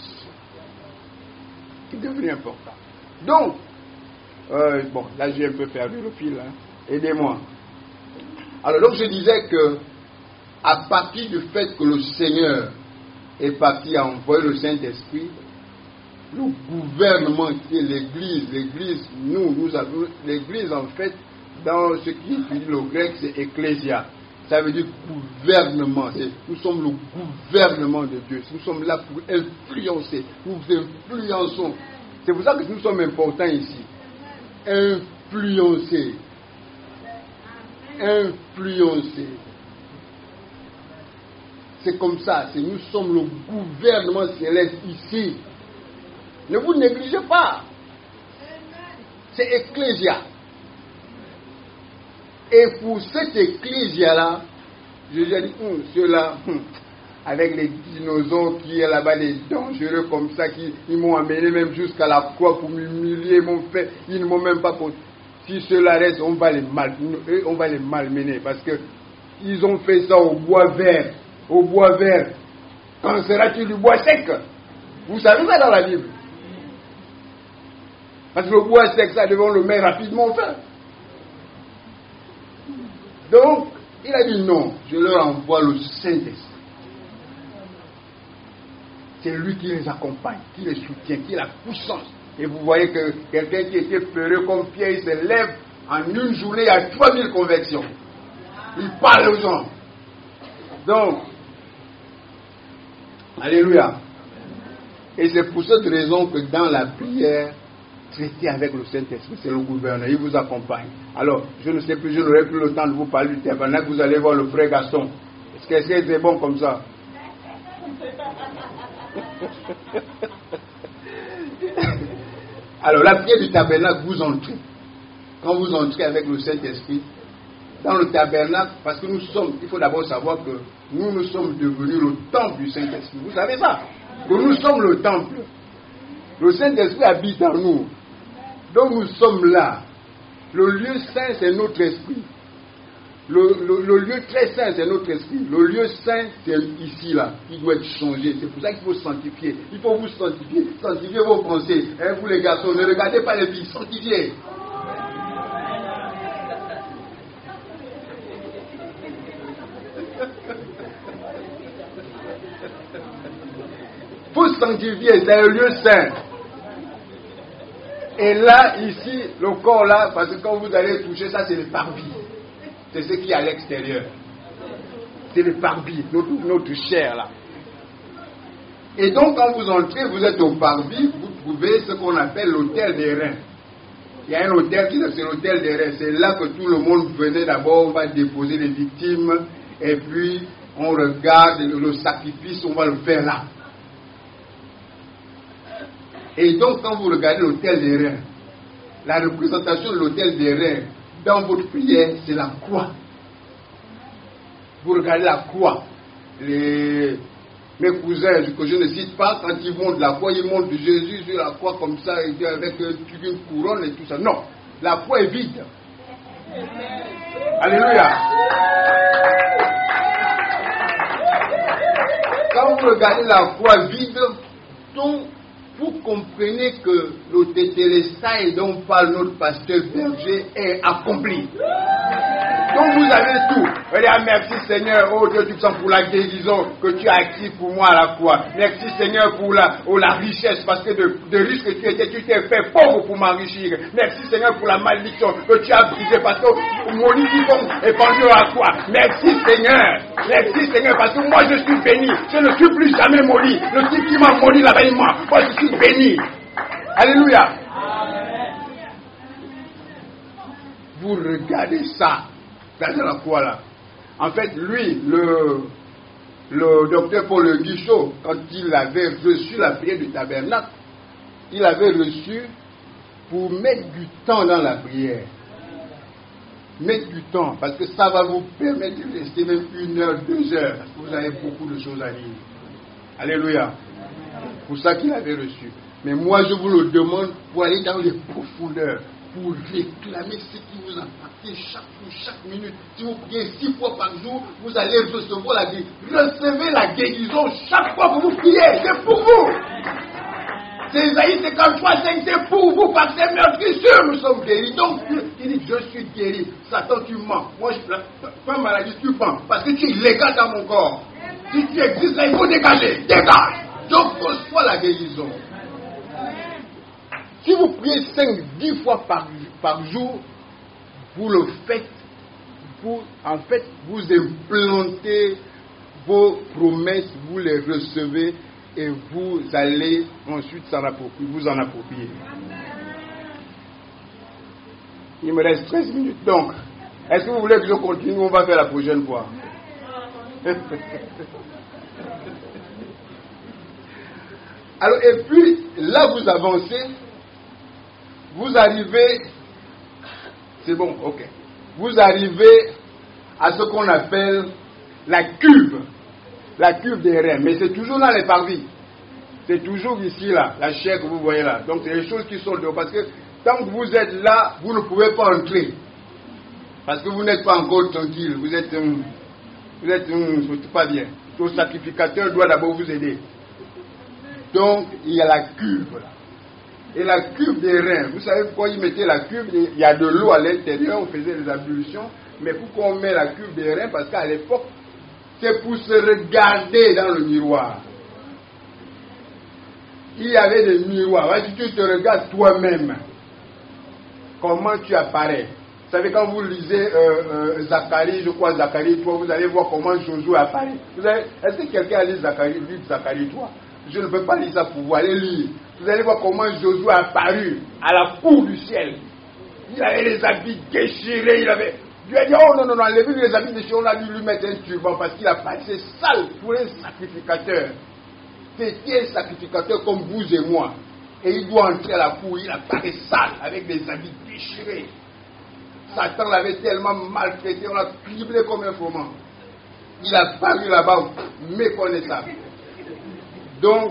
c'est devenu important. Donc, euh, bon, là j'ai un peu perdu le fil, hein. Aidez-moi. Alors, donc je disais que, à partir du fait que le Seigneur est parti à envoyer le Saint-Esprit, le gouvernement qui est l'Église, l'Église, nous, nous avons, l'Église en fait, dans ce qui est le grec, c'est ecclésia. Ça veut dire gouvernement. C'est, nous sommes le gouvernement de Dieu. Nous sommes là pour influencer. Nous influençons. C'est pour ça que nous sommes importants ici. Influencer. Influencer. C'est comme ça. C'est, nous sommes le gouvernement céleste ici. Ne vous négligez pas. C'est ecclésia. Et pour cette ecclésia-là, Jésus a dit, hum, ceux-là, hum, avec les dinosaures qui est là-bas, les dangereux comme ça, qui ils m'ont amené même jusqu'à la croix pour m'humilier, ils m'ont fait, ils ne m'ont même pas compté. Si ceux-là restent, on va les mal, on va les malmener, parce que ils ont fait ça au bois vert, au bois vert. Quand sera-t-il du bois sec? Vous savez ça dans la Bible? Parce que le bois sec, ça devant le mettre rapidement au feu. Donc, il a dit non, je leur envoie le Saint-Esprit. C'est lui qui les accompagne, qui les soutient, qui a la puissance. Et vous voyez que quelqu'un qui était peureux comme Pierre, il se lève en une journée, il y a trois mille conversions. Il parle aux gens. Donc, alléluia. Et c'est pour cette raison que dans la prière, traiter avec le Saint-Esprit, c'est le gouverneur, il vous accompagne. Alors, je ne sais plus, je n'aurai plus le temps de vous parler du tabernacle, vous allez voir le frère Gaston. Est-ce que c'est bon comme ça? Alors, la prière du tabernacle, vous entrez. Quand vous entrez avec le Saint-Esprit, dans le tabernacle, parce que nous sommes, il faut d'abord savoir que nous, nous sommes devenus le temple du Saint-Esprit. Vous savez ça? Que nous sommes le temple. Le Saint-Esprit habite en nous. Donc nous sommes là. Le lieu saint, c'est notre esprit. Le, le, le lieu très saint, c'est notre esprit. Le lieu saint, c'est ici, là. Il doit être changé. C'est pour ça qu'il faut sanctifier. Il faut vous sanctifier. Sanctifier vos pensées. Hein, vous les garçons, ne regardez pas les filles. Sanctifiez. Faut sanctifier. C'est un lieu saint. Et là, ici, le corps là, parce que quand vous allez toucher ça, c'est le parvis. C'est ce qui est à l'extérieur. C'est le parvis, notre, notre chair là. Et donc, quand vous entrez, vous êtes au parvis, vous trouvez ce qu'on appelle l'autel des reins. Il y a un hôtel qui c'est l'hôtel des reins. C'est là que tout le monde venait d'abord, on va déposer les victimes, et puis on regarde le sacrifice, on va le faire là. Et donc, quand vous regardez l'autel des reins, la représentation de l'autel des reins dans votre prière, c'est la croix. Vous regardez la croix. Les, mes cousins, que je ne cite pas, quand ils montent la croix, ils montent Jésus sur la croix comme ça, avec une couronne et tout ça. Non, la croix est vide. Alléluia. Quand vous regardez la croix vide, tout vous comprenez que le tétélestai dont parle notre pasteur Berger est accompli. Donc vous avez tout. Regardez, merci Seigneur, oh Dieu Tout-Puissant, pour la guérison que tu as acquis pour moi à la croix. Merci Seigneur pour la, oh, la richesse, parce que de, de riche que tu étais, tu t'es fait pauvre pour m'enrichir. Merci Seigneur pour la malédiction que tu as brisée, parce que mon lit est pendu à la croix. Merci Seigneur. Merci Seigneur, parce que moi je suis béni. Je ne suis plus jamais maudit. Le type qui m'a maudit là-bas, moi, moi je suis béni. Alléluia. Vous regardez ça. Regardez la croix là. En fait, lui, le, le docteur Paul Le Guichot, quand il avait reçu la prière du tabernacle, il avait reçu pour mettre du temps dans la prière. Mettre du temps, parce que ça va vous permettre de rester même une heure, deux heures, parce que vous avez beaucoup de choses à dire. Alléluia. Pour ça qu'il avait reçu. Mais moi, je vous le demande pour aller dans les profondeurs, pour réclamer ce qui vous appartient chaque jour, chaque minute. Si vous priez six fois par jour, vous allez recevoir la guérison. Recevez la guérison chaque fois que vous priez. C'est pour vous. C'est Isaïe cinquante-trois, cinq, c'est pour vous, par ces meurtrissures, nous sommes guéris. Donc, il dit, je suis guéri. Satan, tu mens. Moi, je pas maladie, tu mens. Parce que tu es illégal dans mon corps. Si tu existes là, il faut dégager. Dégage. Donc, reçois la guérison. Si vous priez cinq, dix fois par, par jour, vous le faites, vous, en fait, vous implantez vos promesses, vous les recevez et vous allez ensuite s'en approprier, vous en approprier. Il me reste treize minutes. Donc, est-ce que vous voulez que je continue ou on va faire la prochaine fois? Alors, et puis, là, vous avancez. Vous arrivez, c'est bon, ok. Vous arrivez à ce qu'on appelle la cuve, la cuve des reins. Mais c'est toujours dans les parvis. C'est toujours ici, là, la chair que vous voyez là. Donc c'est les choses qui sont dehors. Parce que tant que vous êtes là, vous ne pouvez pas entrer. Parce que vous n'êtes pas encore tranquille. Vous êtes, um, vous êtes, um, pas bien. Le sacrificateur doit d'abord vous aider. Donc il y a la cuve là. Et la cuve des reins, vous savez pourquoi ils mettaient la cuve? Il y a de l'eau à l'intérieur, on faisait des ablutions. Mais pourquoi on met la cuve des reins? Parce qu'à l'époque, c'est pour se regarder dans le miroir. Il y avait des miroirs. Si tu te regardes toi-même, comment tu apparais? Vous savez, quand vous lisez euh, euh, Zacharie, je crois Zacharie trois, vous allez voir comment Josué apparaît. Vous avez, est-ce que quelqu'un a lu Zacharie, lu Zacharie trois? Je ne peux pas lire ça pour vous, allez lire. Vous allez voir comment Josué a apparu à la cour du ciel. Il avait les habits déchirés, il avait... Dieu a dit, oh non, non, non, enlevez les habits déchirés, on a dû lui mettre un turban parce qu'il a passé sale pour un sacrificateur. C'était un sacrificateur comme vous et moi. Et il doit entrer à la cour, il apparaît sale, avec des habits déchirés. Satan l'avait tellement maltraité, on l'a criblé comme un froment. Il a paru là-bas méconnaissable. Donc,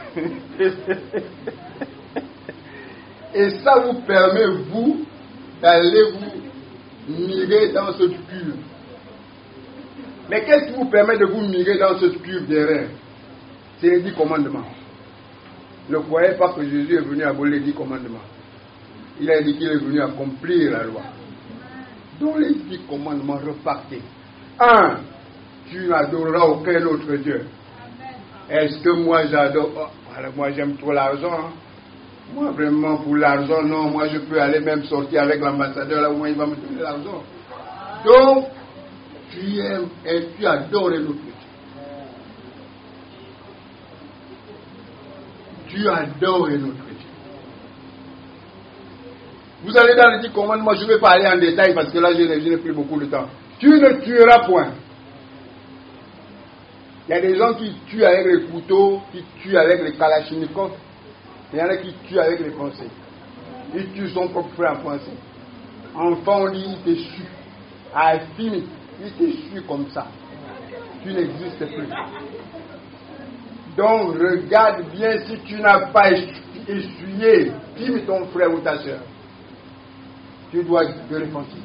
et ça vous permet, vous, d'aller vous mirer dans ce pur. Mais qu'est-ce qui vous permet de vous mirer dans ce pur derrière? C'est les dix commandements. Ne croyez pas que Jésus est venu abolir les dix commandements. Il a dit qu'il est venu accomplir la loi. Donc les dix commandements repartez. Un, tu n'adoreras aucun autre Dieu. Est-ce que moi j'adore? Oh, alors moi j'aime trop l'argent. Hein? Moi vraiment pour l'argent, non. Moi je peux aller même sortir avec l'ambassadeur là où il va me donner l'argent. Donc, tu aimes et tu adores un autre Dieu. Tu adores un autre Dieu. Vous allez dans les dix commandements, je ne vais pas aller en détail parce que là je n'ai plus beaucoup de temps. Tu ne tueras point. Il y a des gens qui tuent avec les couteaux, qui tuent avec les kalachnikovs. Il y en a qui tuent avec les pensées. Ils tuent son propre frère en pensée. Enfant, on dit, il te sue. À fini, il te sue comme ça. Tu n'existes plus. Donc, regarde bien si tu n'as pas essuyé, filme ton frère ou ta soeur. Tu dois te repentir.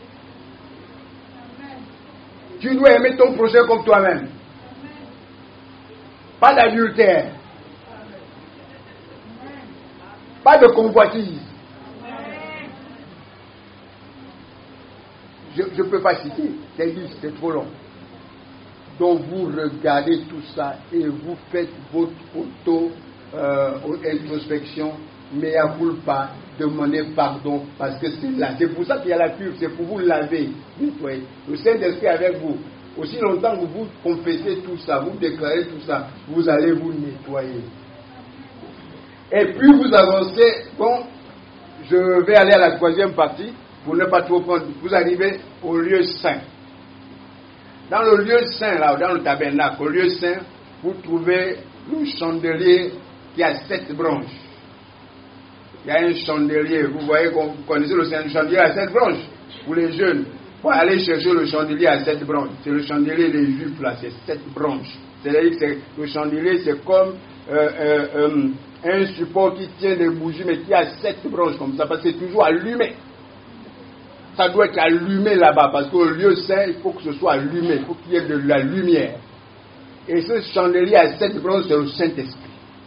Tu dois aimer ton prochain comme toi-même. Pas d'adultère. Pas de convoitise. Je ne peux pas citer, c'est juste, c'est trop long. Donc vous regardez tout ça et vous faites votre auto-introspection, euh, mais à vous pas demandez pardon parce que c'est là. C'est pour ça qu'il y a la pure, c'est pour vous laver, nettoyer. Le Saint-Esprit avec vous. Aussi longtemps que vous confessez tout ça, vous déclarez tout ça, vous allez vous nettoyer. Et puis vous avancez, bon, je vais aller à la troisième partie, pour ne pas trop prendre, vous arrivez au lieu saint. Dans le lieu saint, là, dans le tabernacle, au lieu saint, vous trouvez le chandelier qui a sept branches. Il y a un chandelier, vous voyez, vous connaissez le chandelier à sept branches, pour les jeunes. Pour aller chercher le chandelier à sept branches. C'est le chandelier des juifs là, c'est sept branches. C'est-à-dire que le chandelier, c'est comme euh, euh, euh, un support qui tient des bougies, mais qui a sept branches comme ça, parce que c'est toujours allumé. Ça doit être allumé là-bas, parce qu'au lieu saint, il faut que ce soit allumé, il faut qu'il y ait de la lumière. Et ce chandelier à sept branches, c'est le Saint-Esprit.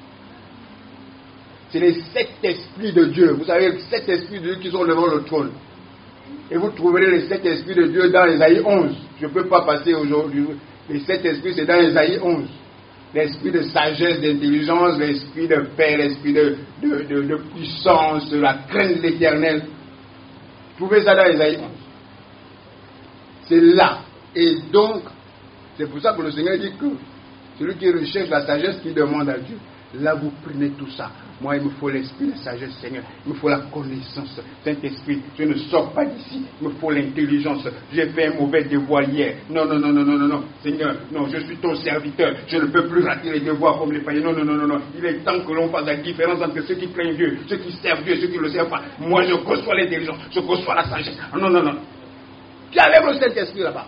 C'est les sept esprits de Dieu. Vous savez, les sept esprits de Dieu qui sont devant le trône. Et vous trouverez les sept esprits de Dieu dans Ésaïe onze. Je ne peux pas passer aujourd'hui. Les sept esprits, c'est dans Ésaïe onze. L'esprit de sagesse, d'intelligence, l'esprit de paix, l'esprit de, de, de, de puissance, de la crainte de l'Éternel. Trouvez ça dans Ésaïe onze. C'est là. Et donc, c'est pour ça que le Seigneur dit que celui qui recherche la sagesse, qui demande à Dieu, là vous prenez tout ça. Moi, il me faut l'esprit de sagesse, Seigneur. Il me faut la connaissance. Saint-Esprit, je ne sors pas d'ici. Il me faut l'intelligence. J'ai fait un mauvais devoir hier. Non, non, non, non, non, non, non. Seigneur, non, je suis ton serviteur. Je ne peux plus rater les devoirs comme les païens. Non, non, non, non, non. Il est temps que l'on fasse la différence entre ceux qui craignent Dieu, ceux qui servent Dieu et ceux qui ne le servent pas. Moi, je reçois l'intelligence. Je reçois la sagesse. Non, non, non. Tu as le Saint-Esprit là-bas.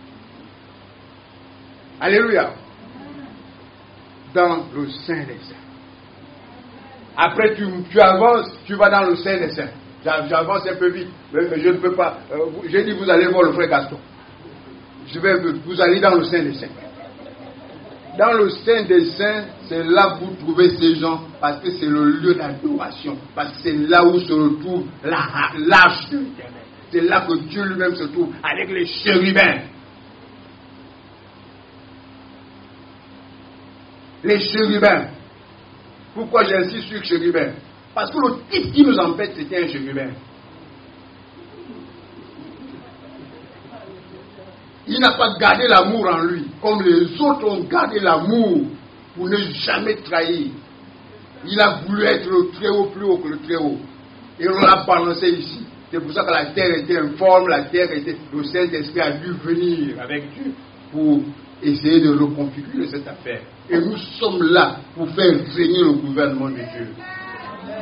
Alléluia. Dans le Saint des Saints. Après, tu, tu avances, tu vas dans le Saint des Saints. J'avance un peu vite, mais je ne peux pas. Euh, J'ai dit, vous allez voir le frère Gaston. Je vais, vous allez dans le Saint des Saints. Dans le Saint des Saints, c'est là que vous trouvez ces gens, parce que c'est le lieu d'adoration. Parce que c'est là où se retrouve l'arche de l'Éternel. C'est là que Dieu lui-même se trouve, avec les chérubins. Les chérubins. Pourquoi j'insiste sur le chérubin? Parce que le type qui nous empêche, c'était un chérubin. Il n'a pas gardé l'amour en lui, comme les autres ont gardé l'amour pour ne jamais trahir. Il a voulu être le très haut, plus haut que le très haut. Et on l'a balancé ici. C'est pour ça que la terre était informe, la terre était... Le Saint-Esprit a dû venir avec Dieu pour essayer de reconfigurer cette affaire. Et nous sommes là pour faire régner le gouvernement de Dieu.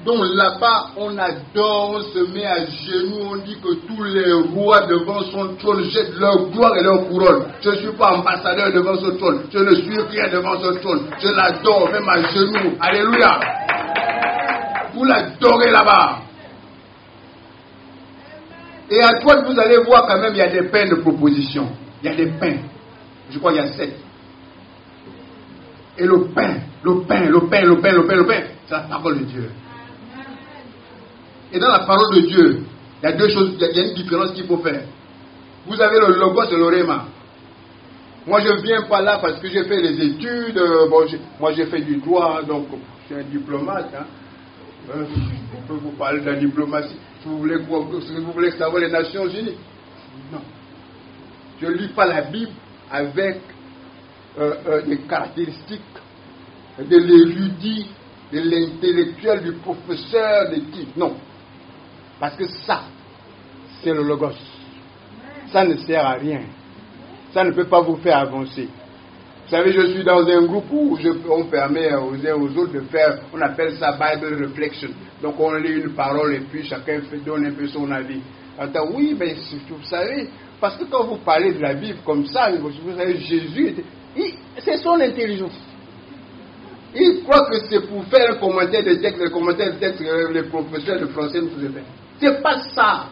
Donc là-bas, on adore, on se met à genoux, on dit que tous les rois devant son trône jettent leur gloire et leur couronne. Je ne suis pas ambassadeur devant son trône, je ne suis rien devant son trône. Je l'adore, même à genoux. Alléluia. Vous l'adorez là-bas. Et à droite, vous allez voir quand même, il y a des pains de proposition. Il y a des pains. Je crois qu'il y a sept. Et le pain, le pain, le pain, le pain, le pain, le pain, c'est la parole de Dieu. Et dans la parole de Dieu, il y a deux choses, il y a une différence qu'il faut faire. Vous avez le logos et le réma. Moi, je ne viens pas là parce que j'ai fait les études. Euh, bon, j'ai, moi, j'ai fait du droit, donc je suis un diplomate. Hein. Euh, on peut vous parler de la diplomatie. Si vous voulez, si vous voulez savoir les Nations Unies. Non. Je ne lis pas la Bible avec euh, euh, des caractéristiques de l'érudit, de l'intellectuel, du professeur, de qui. Non. Parce que ça, c'est le logos. Ça ne sert à rien. Ça ne peut pas vous faire avancer. Vous savez, je suis dans un groupe où je, on permet aux uns aux autres de faire, on appelle ça Bible Reflection. Donc on lit une parole et puis chacun fait, donne un peu son avis. Attends, oui, mais vous savez, parce que quand vous parlez de la Bible comme ça, vous savez, Jésus, il, c'est son intelligence. Il croit que c'est pour faire un commentaire de texte, le commentaire de texte, les professeurs de français ne faisaient pas. C'est pas ça.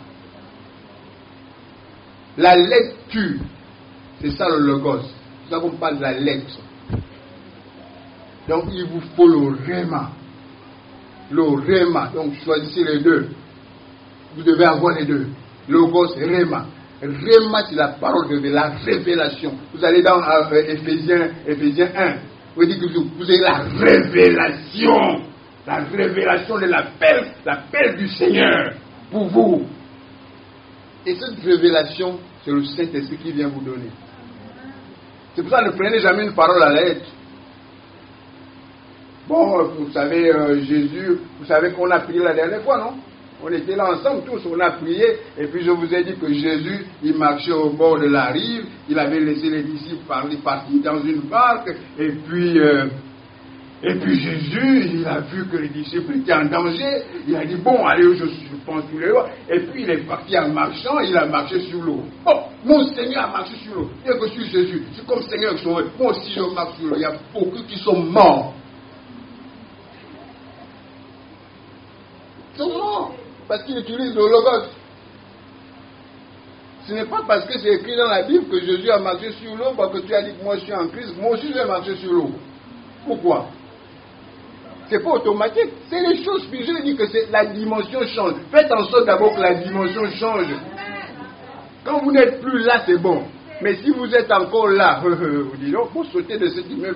La lecture, c'est ça le logos. C'est ça qu'on parle de la lecture. Donc il vous faut le réma. Le réma. Donc choisissez les deux. Vous devez avoir les deux. Logos et réma. Réma, c'est la parole de Dieu, la révélation. Vous allez dans euh, Éphésiens, Éphésiens un. Vous dites que vous avez la révélation. La révélation de l'appel, l'appel du Seigneur pour vous. Et cette révélation, c'est le Saint-Esprit qui vient vous donner. C'est pour ça que ne prenez jamais une parole à la lettre. Bon, vous savez, euh, Jésus, vous savez qu'on a prié la dernière fois, non? On était là ensemble tous, on a prié, et puis je vous ai dit que Jésus, il marchait au bord de la rive, il avait laissé les disciples partir dans une barque, et puis... Euh, Et puis Jésus, il a vu que les disciples étaient en danger. Il a dit, bon, allez, je, je pense tous les lois. Et puis il est parti en marchant, il a marché sur l'eau. Oh, mon Seigneur a marché sur l'eau. Dès que je suis Jésus, c'est comme Seigneur qui sauvé. Moi aussi je marche sur l'eau. Il y a beaucoup qui sont morts. Ils sont morts. Parce qu'ils utilisent le logos. Ce n'est pas parce que c'est écrit dans la Bible que Jésus a marché sur l'eau, parce que tu as dit que moi je suis en Christ. Moi aussi je vais marcher sur l'eau. Pourquoi? C'est pas automatique. C'est les choses. Puis je dis que c'est, la dimension change. Faites en sorte d'abord que la dimension change. Quand vous n'êtes plus là, c'est bon. Mais si vous êtes encore là, vous dites, oh, vous sautez de cet immeuble.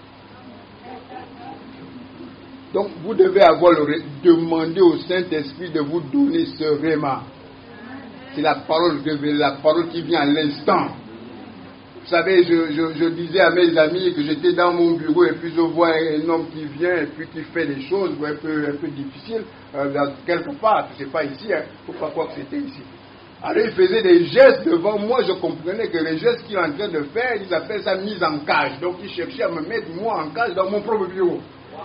Donc vous devez avoir le demander au Saint-Esprit de vous donner ce réma. C'est la parole de la parole qui vient à l'instant. Vous savez, je, je, je disais à mes amis que j'étais dans mon bureau et puis je vois un homme qui vient et puis qui fait des choses un peu, un peu difficiles, euh, dans, quelque part, je ne sais pas ici, il hein, ne faut pas croire que c'était ici. Alors il faisait des gestes devant moi, je comprenais que les gestes qu'il est en train de faire, ils appellent ça mise en cage. Donc il cherchait à me mettre moi en cage dans mon propre bureau.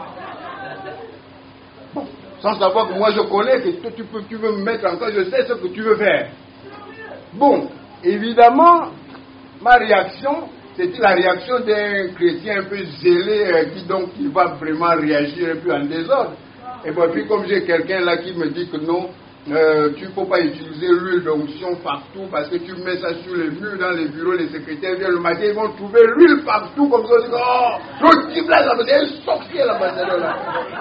Bon, sans savoir que moi je connais que toi, tu, peux, tu veux me mettre en cage, je sais ce que tu veux faire. Bon, évidemment... Ma réaction, c'était la réaction d'un chrétien un peu zélé euh, qui donc qui va vraiment réagir un peu en désordre. Et bon, puis comme j'ai quelqu'un là qui me dit que non, euh, tu ne peux pas utiliser l'huile d'onction partout parce que tu mets ça sur les murs dans les bureaux, les secrétaires viennent le matin, ils vont trouver l'huile partout comme ça. Ils disent, oh, l'autre type là, c'est un sorcier l'ambassadeur là.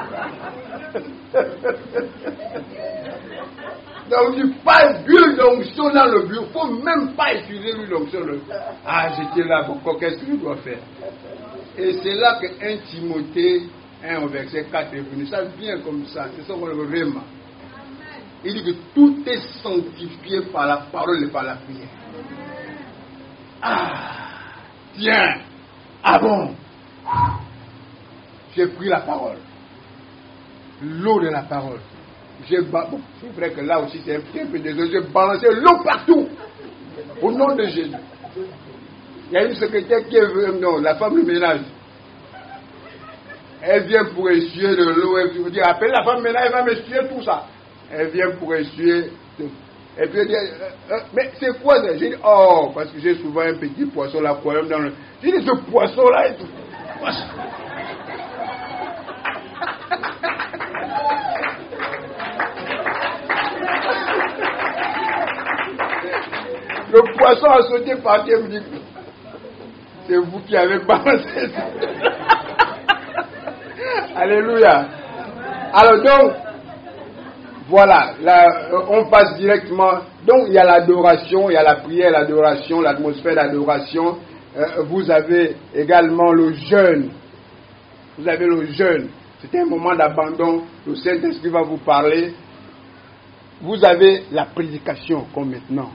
Donc, tu pas d'huile d'onction dans le bureau. Il ne faut même pas utiliser l'huile d'onction. Ah, j'étais là, pourquoi qu'est-ce que je dois faire? Et c'est là que un Timothée un au verset quatre est venu. Ça vient comme ça. C'est ça qu'on le réma. Il dit que tout est sanctifié par la parole et par la prière. Ah, tiens. Ah bon? J'ai pris la parole. L'eau de la parole. J'ai ba... bon, c'est vrai que là aussi c'est un petit peu désolé, j'ai balancé l'eau partout au nom de Jésus. Il y a une secrétaire qui est venue, non, la femme de ménage. Elle vient pour essuyer de l'eau. Elle vous dit, appelez la femme maintenant, elle va m'essuyer tout ça. Elle vient pour essuyer tout. Et puis elle dit, euh, euh, mais c'est quoi ça? J'ai dit, oh, parce que j'ai souvent un petit poisson là, l'aquarium dans le... J'ai dit, ce poisson là et tout. Le poisson a sauté par terre, me dit, c'est vous qui avez balancé. Alléluia. Alors donc, voilà, là, on passe directement. Donc il y a l'adoration, il y a la prière, l'adoration, l'atmosphère d'adoration. Euh, vous avez également le jeûne. Vous avez le jeûne. C'est un moment d'abandon. Le Saint-Esprit va vous parler. Vous avez la prédication comme maintenant.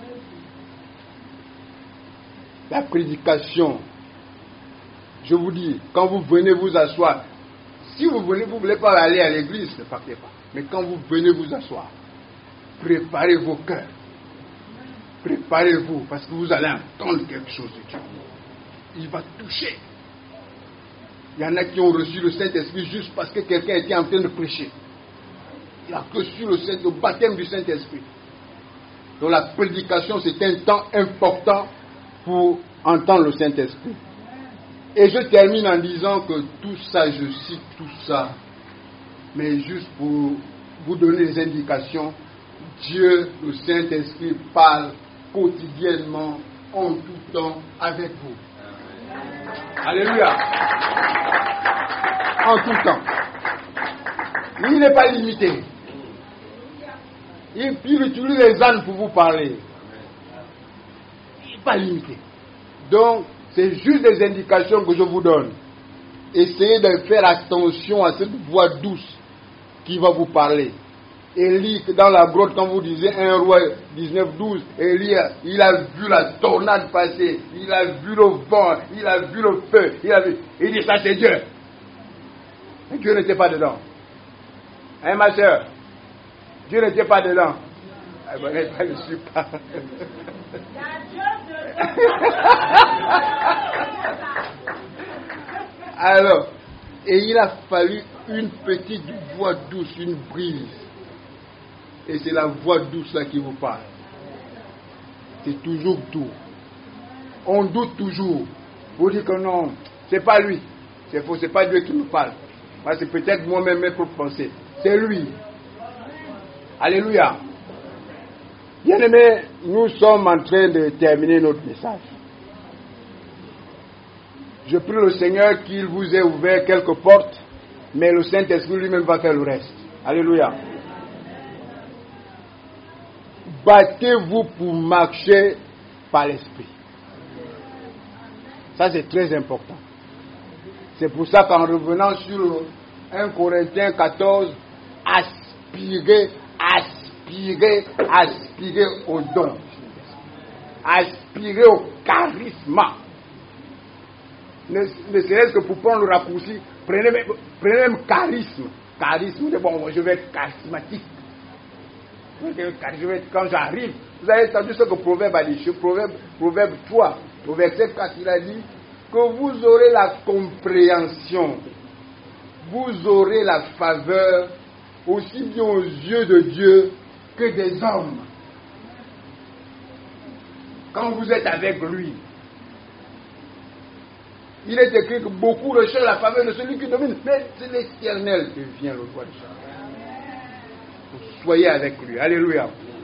La prédication. Je vous dis, quand vous venez vous asseoir, si vous venez, vous ne voulez pas aller à l'église, ne partez pas. Mais quand vous venez vous asseoir, préparez vos cœurs. Préparez-vous, parce que vous allez entendre quelque chose de Dieu. Il va toucher. Il y en a qui ont reçu le Saint-Esprit juste parce que quelqu'un était en train de prêcher. Il a reçu le, Saint, le baptême du Saint-Esprit. Donc la prédication, c'est un temps important pour entendre le Saint-Esprit. Et je termine en disant que tout ça, je cite tout ça, mais juste pour vous donner des indications, Dieu, le Saint-Esprit, parle quotidiennement, en tout temps, avec vous. Alléluia. En tout temps. Il n'est pas limité. Il, il utilise les ânes pour vous parler. Il n'est pas limité. Donc, c'est juste des indications que je vous donne. Essayez de faire attention à cette voix douce qui va vous parler. Élie, dans la grotte, quand vous disiez un roi dix-neuf douze, Élie, il a vu la tornade passer, il a vu le vent, il a vu le feu, il a vu. Il dit, ça c'est Dieu. Mais Dieu n'était pas dedans. Hein, ma soeur? Dieu n'était pas dedans. Ah, ben, je ne suis pas. Alors, et il a fallu une petite voix douce, une brise. Et c'est la voix douce là qui vous parle. C'est toujours doux. On doute toujours. Vous dites que non, c'est pas lui. C'est faux, c'est pas Dieu qui nous parle. Moi, c'est peut-être moi-même mes propres pensées. C'est lui. Alléluia. Bien-aimés, nous sommes en train de terminer notre message. Je prie le Seigneur qu'il vous ait ouvert quelques portes, mais le Saint-Esprit lui-même va faire le reste. Alléluia. Battez-vous pour marcher par l'Esprit. Ça, c'est très important. C'est pour ça qu'en revenant sur un Corinthiens quatorze, aspirez, aspirez, aspirez au don. Aspirez au charisme. Ne, ne serait-ce que pour prendre le raccourci, prenez, prenez même charisme. Charisme, c'est bon, je vais être charismatique. Je vais être, quand j'arrive, vous avez entendu ce que Proverbe a dit, Proverbe, Proverbe trois, au verset quatre, il a dit que vous aurez la compréhension, vous aurez la faveur, aussi bien aux yeux de Dieu que des hommes. Quand vous êtes avec lui, il est écrit que beaucoup recherchent la faveur de celui qui domine, mais c'est l'Éternel qui vient le roi de chacun. Soyez avec lui. Alléluia.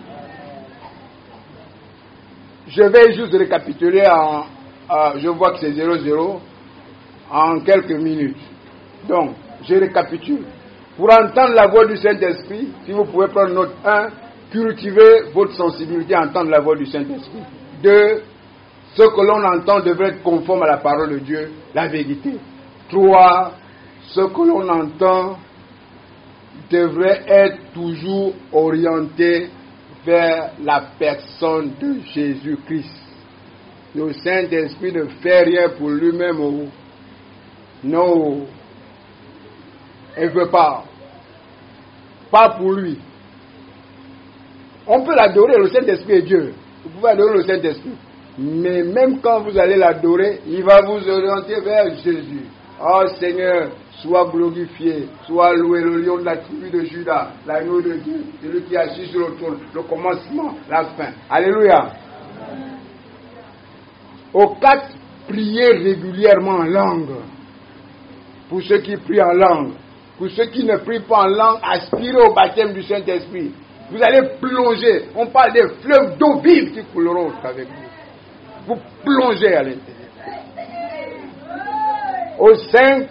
Je vais juste récapituler en, euh, je vois que c'est zéro zéro, en quelques minutes. Donc, je récapitule. Pour entendre la voix du Saint-Esprit, si vous pouvez prendre note un, cultivez votre sensibilité à entendre la voix du Saint-Esprit. deux, ce que l'on entend devrait être conforme à la parole de Dieu, la vérité. trois, ce que l'on entend devrait être toujours orienté vers la personne de Jésus-Christ. Le Saint-Esprit ne fait rien pour lui-même. Non. Il ne veut pas. Pas pour lui. On peut l'adorer, le Saint-Esprit est Dieu. Vous pouvez adorer le Saint-Esprit. Mais même quand vous allez l'adorer, il va vous orienter vers Jésus. Oh Seigneur, Sois glorifié, sois loué le lion de la tribu de Juda, l'agneau de Dieu, celui qui est assis sur le trône, le commencement, la fin. Alléluia. Au quatre, priez régulièrement en langue. Pour ceux qui prient en langue. Pour ceux qui ne prient pas en langue, aspirez au baptême du Saint-Esprit. Vous allez plonger. On parle des fleuves d'eau vive qui couleront avec vous. Vous plongez à l'intérieur. Au cinq,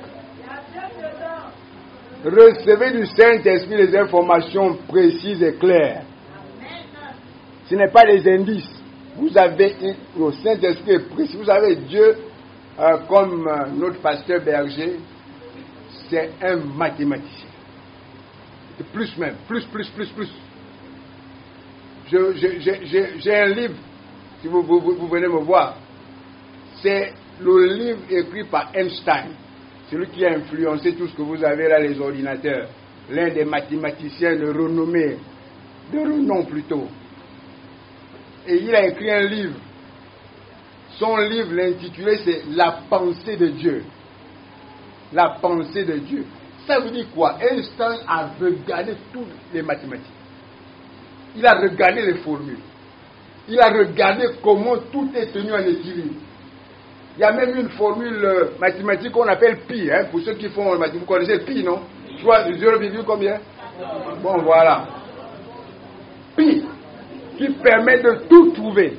recevez du Saint-Esprit les informations précises et claires. Ce n'est pas des indices. Vous avez le Saint-Esprit est précis. Vous avez Dieu, euh, comme euh, notre pasteur Berger, c'est un mathématicien. Et plus même, plus, plus, plus, plus. Je, je, je, je, j'ai un livre, si vous, vous, vous venez me voir, c'est le livre écrit par Einstein, celui qui a influencé tout ce que vous avez là, les ordinateurs, l'un des mathématiciens de renommée, de renom plutôt. Et il a écrit un livre. Son livre, l'intitulé, c'est La pensée de Dieu. La pensée de Dieu. Ça veut dire quoi? Einstein a regardé toutes les mathématiques. Il a regardé les formules. Il a regardé comment tout est tenu en équilibre. Il y a même une formule mathématique qu'on appelle pi. Hein, pour ceux qui font le mathématique, vous connaissez pi, non? zéro virgule combien? Bon, voilà. Pi, qui permet de tout trouver.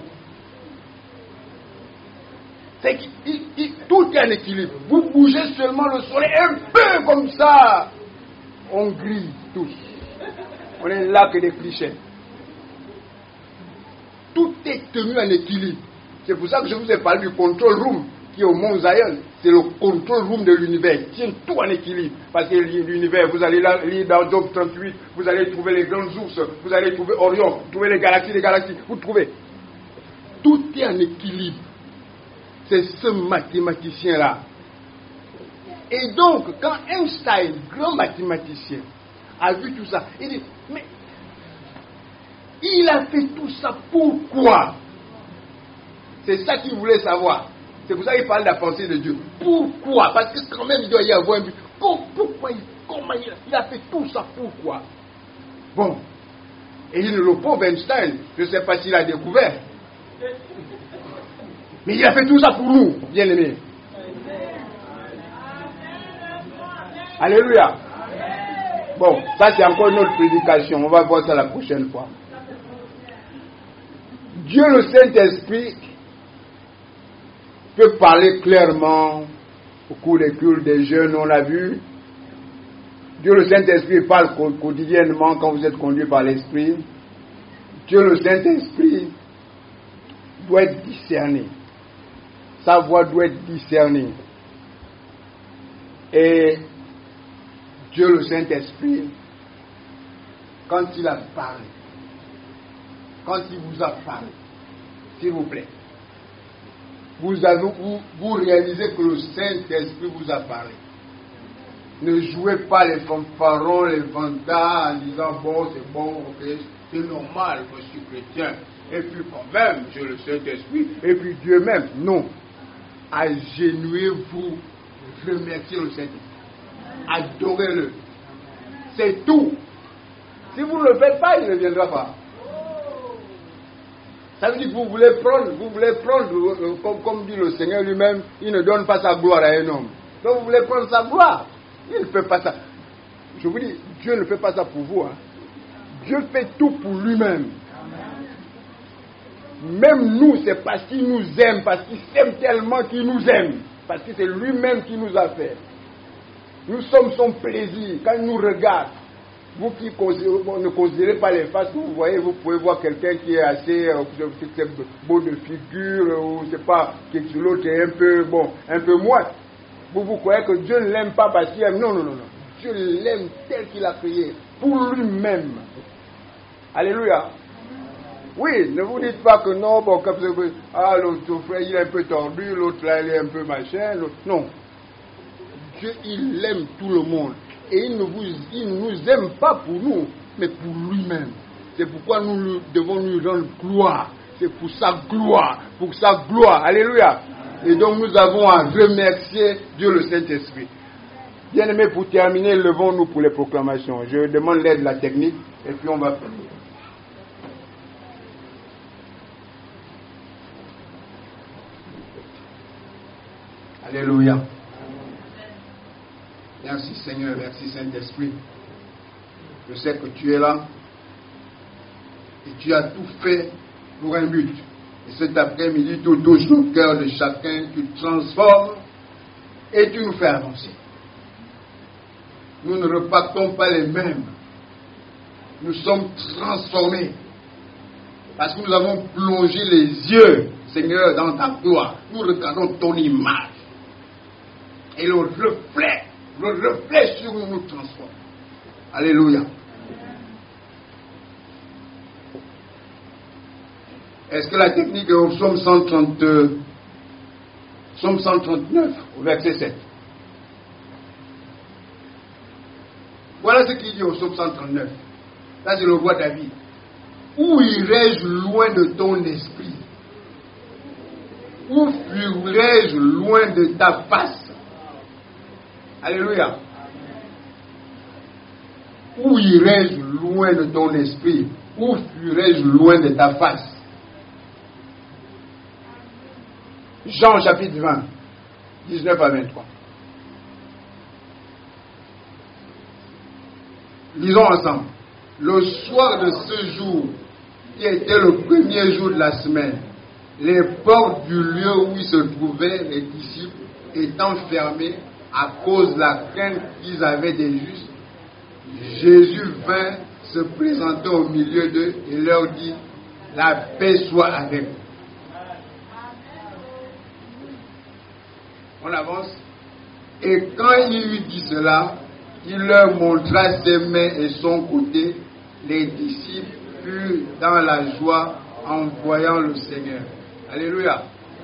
C'est que tout est en équilibre. Vous bougez seulement le soleil un peu comme ça. On grille tous. On est là que des clichés. Tout est tenu en équilibre. C'est pour ça que je vous ai parlé du control room qui est au Mont Zion. C'est le control room de l'univers. Il tient tout en équilibre. Parce que l'univers, vous allez là, lire dans Job trente-huit, vous allez trouver les grandes ours, vous allez trouver Orion, vous trouvez les galaxies, les galaxies. Vous trouvez. Tout est en équilibre. C'est ce mathématicien-là. Et donc, quand Einstein, grand mathématicien, a vu tout ça, il dit, mais il a fait tout ça pourquoi? C'est ça qu'il voulait savoir. C'est pour ça qu'il parle de la pensée de Dieu. Pourquoi? Parce que quand même, il doit y avoir un but. Pourquoi il, comment il, il a fait tout ça? Pourquoi? Bon. Et il, le pauvre Einstein, je ne sais pas s'il a découvert. Mais il a fait tout ça pour nous, bien-aimés. Alléluia. Bon, ça c'est encore une autre prédication. On va voir ça la prochaine fois. Dieu le Saint-Esprit peut parler clairement au cours des cultes des jeunes, on l'a vu. Dieu le Saint-Esprit parle quotidiennement quand vous êtes conduit par l'Esprit. Dieu le Saint-Esprit doit être discerné. Sa voix doit être discernée. Et Dieu le Saint-Esprit, quand il a parlé, quand il vous a parlé, s'il vous plaît, vous, avez, vous, vous réalisez que le Saint-Esprit vous a parlé. Ne jouez pas les fanfarons, les vantards en disant bon, c'est bon, ok, c'est normal, je suis chrétien. Et puis quand même, j'ai le Saint-Esprit, et puis Dieu même. Non. Agenouillez-vous, remerciez le Saint-Esprit. Adorez-le. C'est tout. Si vous ne le faites pas, il ne viendra pas. Ça veut dire que vous voulez prendre, vous voulez prendre, comme, comme dit le Seigneur lui-même, il ne donne pas sa gloire à un homme. Donc vous voulez prendre sa gloire. Il ne fait pas ça. Je vous dis, Dieu ne fait pas ça pour vous. Hein. Dieu fait tout pour lui-même. Même nous, c'est parce qu'il nous aime, parce qu'il s'aime tellement qu'il nous aime. Parce que c'est lui-même qui nous a fait. Nous sommes son plaisir. Quand il nous regarde, vous qui ne considérez pas les faces que vous voyez, vous pouvez voir quelqu'un qui est assez euh, beau de figure, ou je sais pas, que l'autre est un peu, bon, un peu moins. Vous vous croyez que Dieu ne l'aime pas parce qu'il aime. Non, non, non, non. Dieu l'aime tel qu'il a créé, pour lui-même. Alléluia. Oui, ne vous dites pas que non, bon, comme ça, ah, l'autre frère, il est un peu tordu, l'autre là, il est un peu machin. Non. Dieu, il aime tout le monde. Et il ne vous, il nous aime pas pour nous, mais pour lui-même. C'est pourquoi nous devons lui rendre gloire. C'est pour sa gloire, pour sa gloire. Alléluia. Et donc nous avons à remercier Dieu le Saint-Esprit. Bien-aimés, pour terminer, levons-nous pour les proclamations. Je demande l'aide de la technique et puis on va finir. Alléluia. Merci Seigneur, merci Saint-Esprit. Je sais que tu es là et tu as tout fait pour un but. Et cet après-midi, tu touches le cœur de chacun, tu transformes et tu nous fais avancer. Nous ne repartons pas les mêmes. Nous sommes transformés. Parce que nous avons plongé les yeux, Seigneur, dans ta gloire. Nous regardons ton image. Et le reflet, le reflet sur nous nous transforme. Alléluia. Est-ce que la technique est au psaume cent trente, psaume cent trente-neuf, au verset sept? Voilà ce qu'il dit au psaume cent trente-neuf. Ça, c'est le roi David. Où irais-je loin de ton esprit? Où fuirais-je loin de ta face? Alléluia. Où irais-je loin de ton esprit? Où fuirais-je loin de ta face? Jean chapitre vingt, dix-neuf à vingt-trois. Lisons ensemble. Le soir de ce jour, qui était le premier jour de la semaine, les portes du lieu où ils se trouvaient, les disciples, étant fermées à cause de la crainte qu'ils avaient des justes, Jésus vint se présenter au milieu d'eux et leur dit, la paix soit avec vous. On avance. Et quand il eut dit cela, il leur montra ses mains et son côté. Les disciples furent dans la joie en voyant le Seigneur. Alléluia.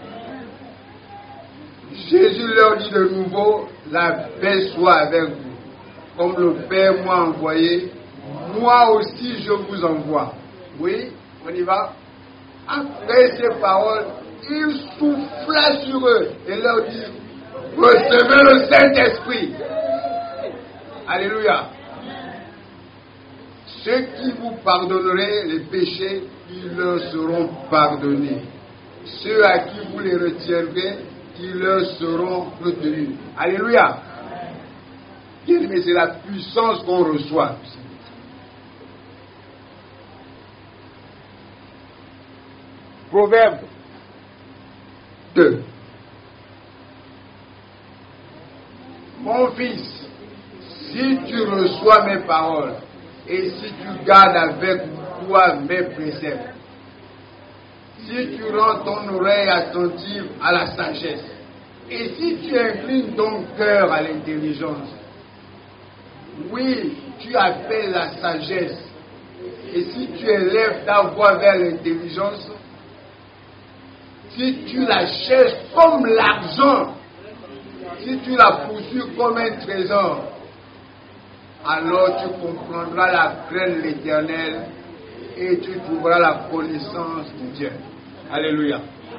Jésus leur dit de nouveau, la paix soit avec vous. Comme le Père m'a envoyé, moi aussi je vous envoie. Oui, on y va. Après ces paroles, il souffla sur eux et leur dit, recevez le Saint-Esprit. Alléluia. Ceux qui vous pardonnerez les péchés, ils leur seront pardonnés. Ceux à qui vous les retiendrez, ils leur seront retenus. Alléluia. Mais c'est la puissance qu'on reçoit. Proverbe deux. Mon fils, si tu reçois mes paroles et si tu gardes avec toi mes préceptes, si tu rends ton oreille attentive à la sagesse et si tu inclines ton cœur à l'intelligence, oui, tu appelles la sagesse et si tu élèves ta voix vers l'intelligence, si tu la cherches comme l'argent, si tu la poursuis comme un trésor, alors tu comprendras la crainte de l'Éternel et tu trouveras la connaissance de Dieu. Alléluia.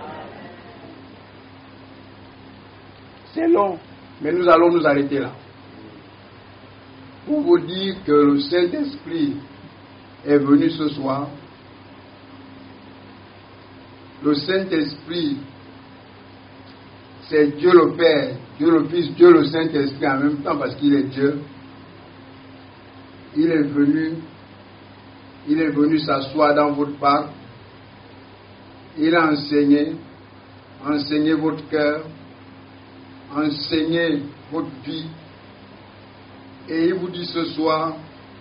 C'est long, mais nous allons nous arrêter là. Pour vous dire que le Saint-Esprit est venu ce soir. Le Saint-Esprit, c'est Dieu le Père, Dieu le Fils, Dieu le Saint-Esprit en même temps parce qu'il est Dieu. Il est venu, il est venu s'asseoir dans votre part. Il a enseigné, enseigné votre cœur, enseigné votre vie. Et il vous dit ce soir,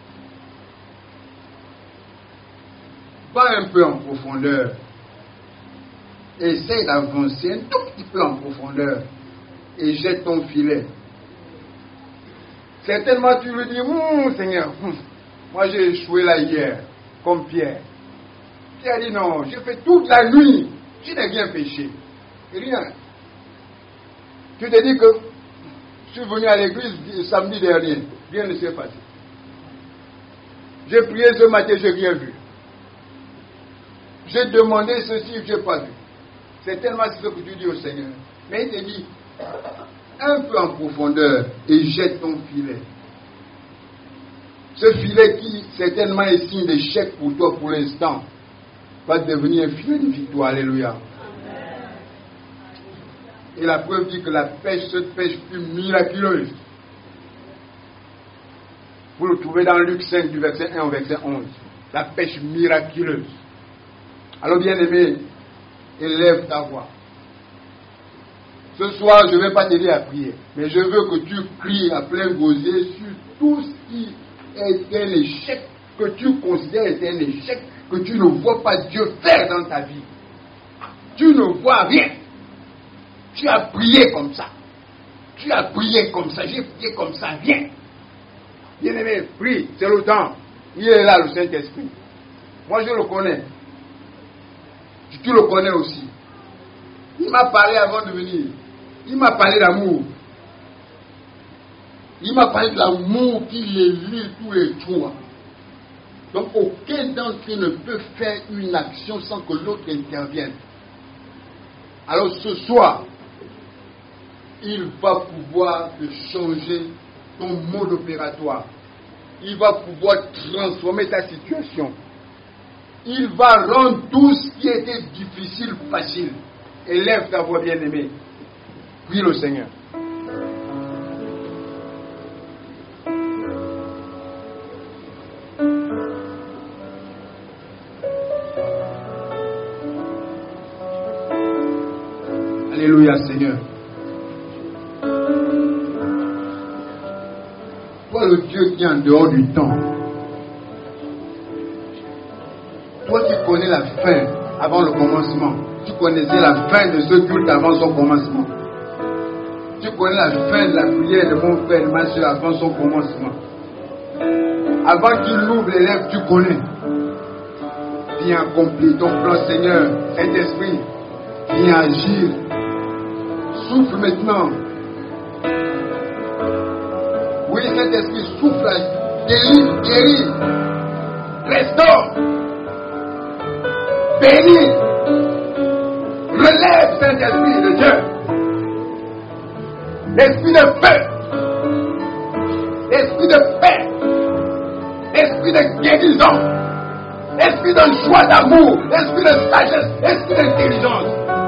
va un peu en profondeur. Essaye d'avancer un tout petit peu en profondeur et jette ton filet. Certainement tu lui dis, hum, Seigneur, hum, moi j'ai échoué là hier, comme Pierre. Pierre dit non, j'ai fait toute la nuit, je n'ai rien péché. Rien. Tu te dis que je suis venu à l'église samedi dernier, rien ne s'est passé. J'ai prié ce matin, je n'ai rien vu. J'ai demandé ceci, je n'ai pas vu. C'est tellement ce que tu dis au Seigneur. Mais il te dit, un peu en profondeur et jette ton filet. Ce filet qui certainement est signe d'échec pour toi pour l'instant va devenir un filet de victoire. Alléluia. Et la preuve dit que la pêche, cette pêche fut miraculeuse. Vous le trouvez dans Luc cinq du verset un au verset onze. La pêche miraculeuse. Alors bien aimé, élève ta voix. Ce soir, je ne vais pas t'aider à prier, mais je veux que tu cries à plein gosier sur tout ce qui est un échec, que tu considères être un échec, que tu ne vois pas Dieu faire dans ta vie. Tu ne vois rien. Tu as prié comme ça. Tu as prié comme ça. J'ai prié comme ça. Rien. Bien aimé, prie. C'est le temps. Il est là, le Saint-Esprit. Moi, je le connais. Tu le connais aussi. Il m'a parlé avant de venir. Il m'a parlé d'amour. Il m'a parlé de l'amour qui les lie tous les jours. Donc, aucun d'entre eux ne peut faire une action sans que l'autre intervienne. Alors, ce soir, il va pouvoir te changer ton mode opératoire. Il va pouvoir transformer ta situation. Il va rendre tout ce qui était difficile facile. Élève ta voix, bien-aimée. Prie le Seigneur. Alléluia, Seigneur. Toi, le Dieu qui est en dehors du temps. Toi qui connais la fin avant le commencement. Tu connaissais la fin de ce culte avant son commencement. Tu connais la fin de la prière de mon frère et de ma soeur avant son commencement. Avant qu'il ouvre les lèvres, tu connais. Viens accomplir ton plan, Seigneur. Saint-Esprit, viens agir. Souffle maintenant. Oui, Saint-Esprit, souffle, délivre, guérit, restaure, bénis, relève, Saint-Esprit de Dieu. L'esprit de paix, l'esprit de paix, l'esprit de guérison, l'esprit de joie d'amour, l'esprit de sagesse, l'esprit d'intelligence.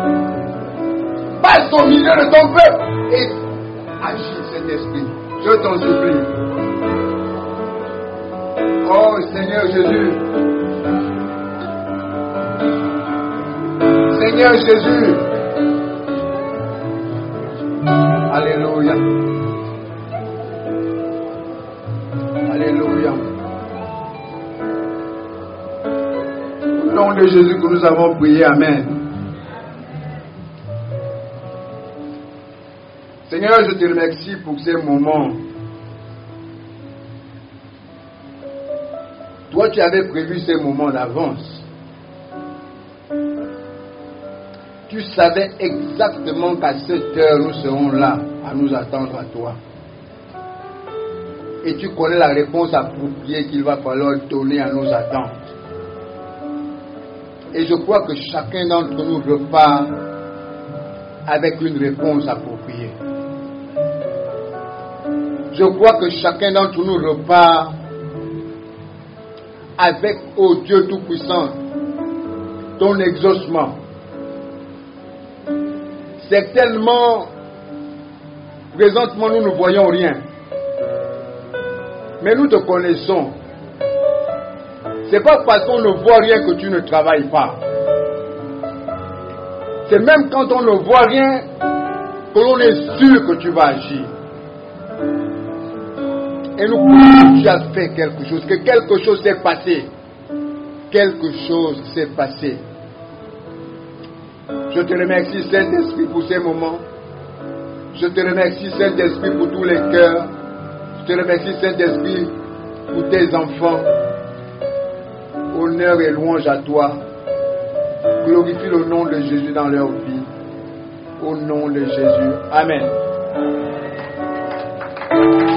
Passe au milieu de ton peuple et agis, Saint-Esprit. Je t'en supplie. Oh Seigneur Jésus. Seigneur Jésus. Alléluia. Alléluia. Au nom de Jésus que nous avons prié. Amen. Seigneur, je te remercie pour ces moments. Toi, tu avais prévu ces moments d'avance. Tu savais exactement qu'à cette heure, nous serons là à nous attendre à toi. Et tu connais la réponse appropriée qu'il va falloir donner à nos attentes. Et je crois que chacun d'entre nous repart avec une réponse appropriée. Je crois que chacun d'entre nous repart avec, ô Dieu Tout-Puissant, ton exaucement. Certainement, présentement, nous ne voyons rien. Mais nous te connaissons. Ce n'est pas parce qu'on ne voit rien que tu ne travailles pas. C'est même quand on ne voit rien que l'on est sûr que tu vas agir. Et nous croyons que tu as fait quelque chose, que quelque chose s'est passé. Quelque chose s'est passé. Je te remercie, Saint-Esprit, pour ces moments. Je te remercie, Saint-Esprit, pour tous les cœurs. Je te remercie, Saint-Esprit, pour tes enfants. Honneur et louange à toi. Glorifie le nom de Jésus dans leur vie. Au nom de Jésus. Amen.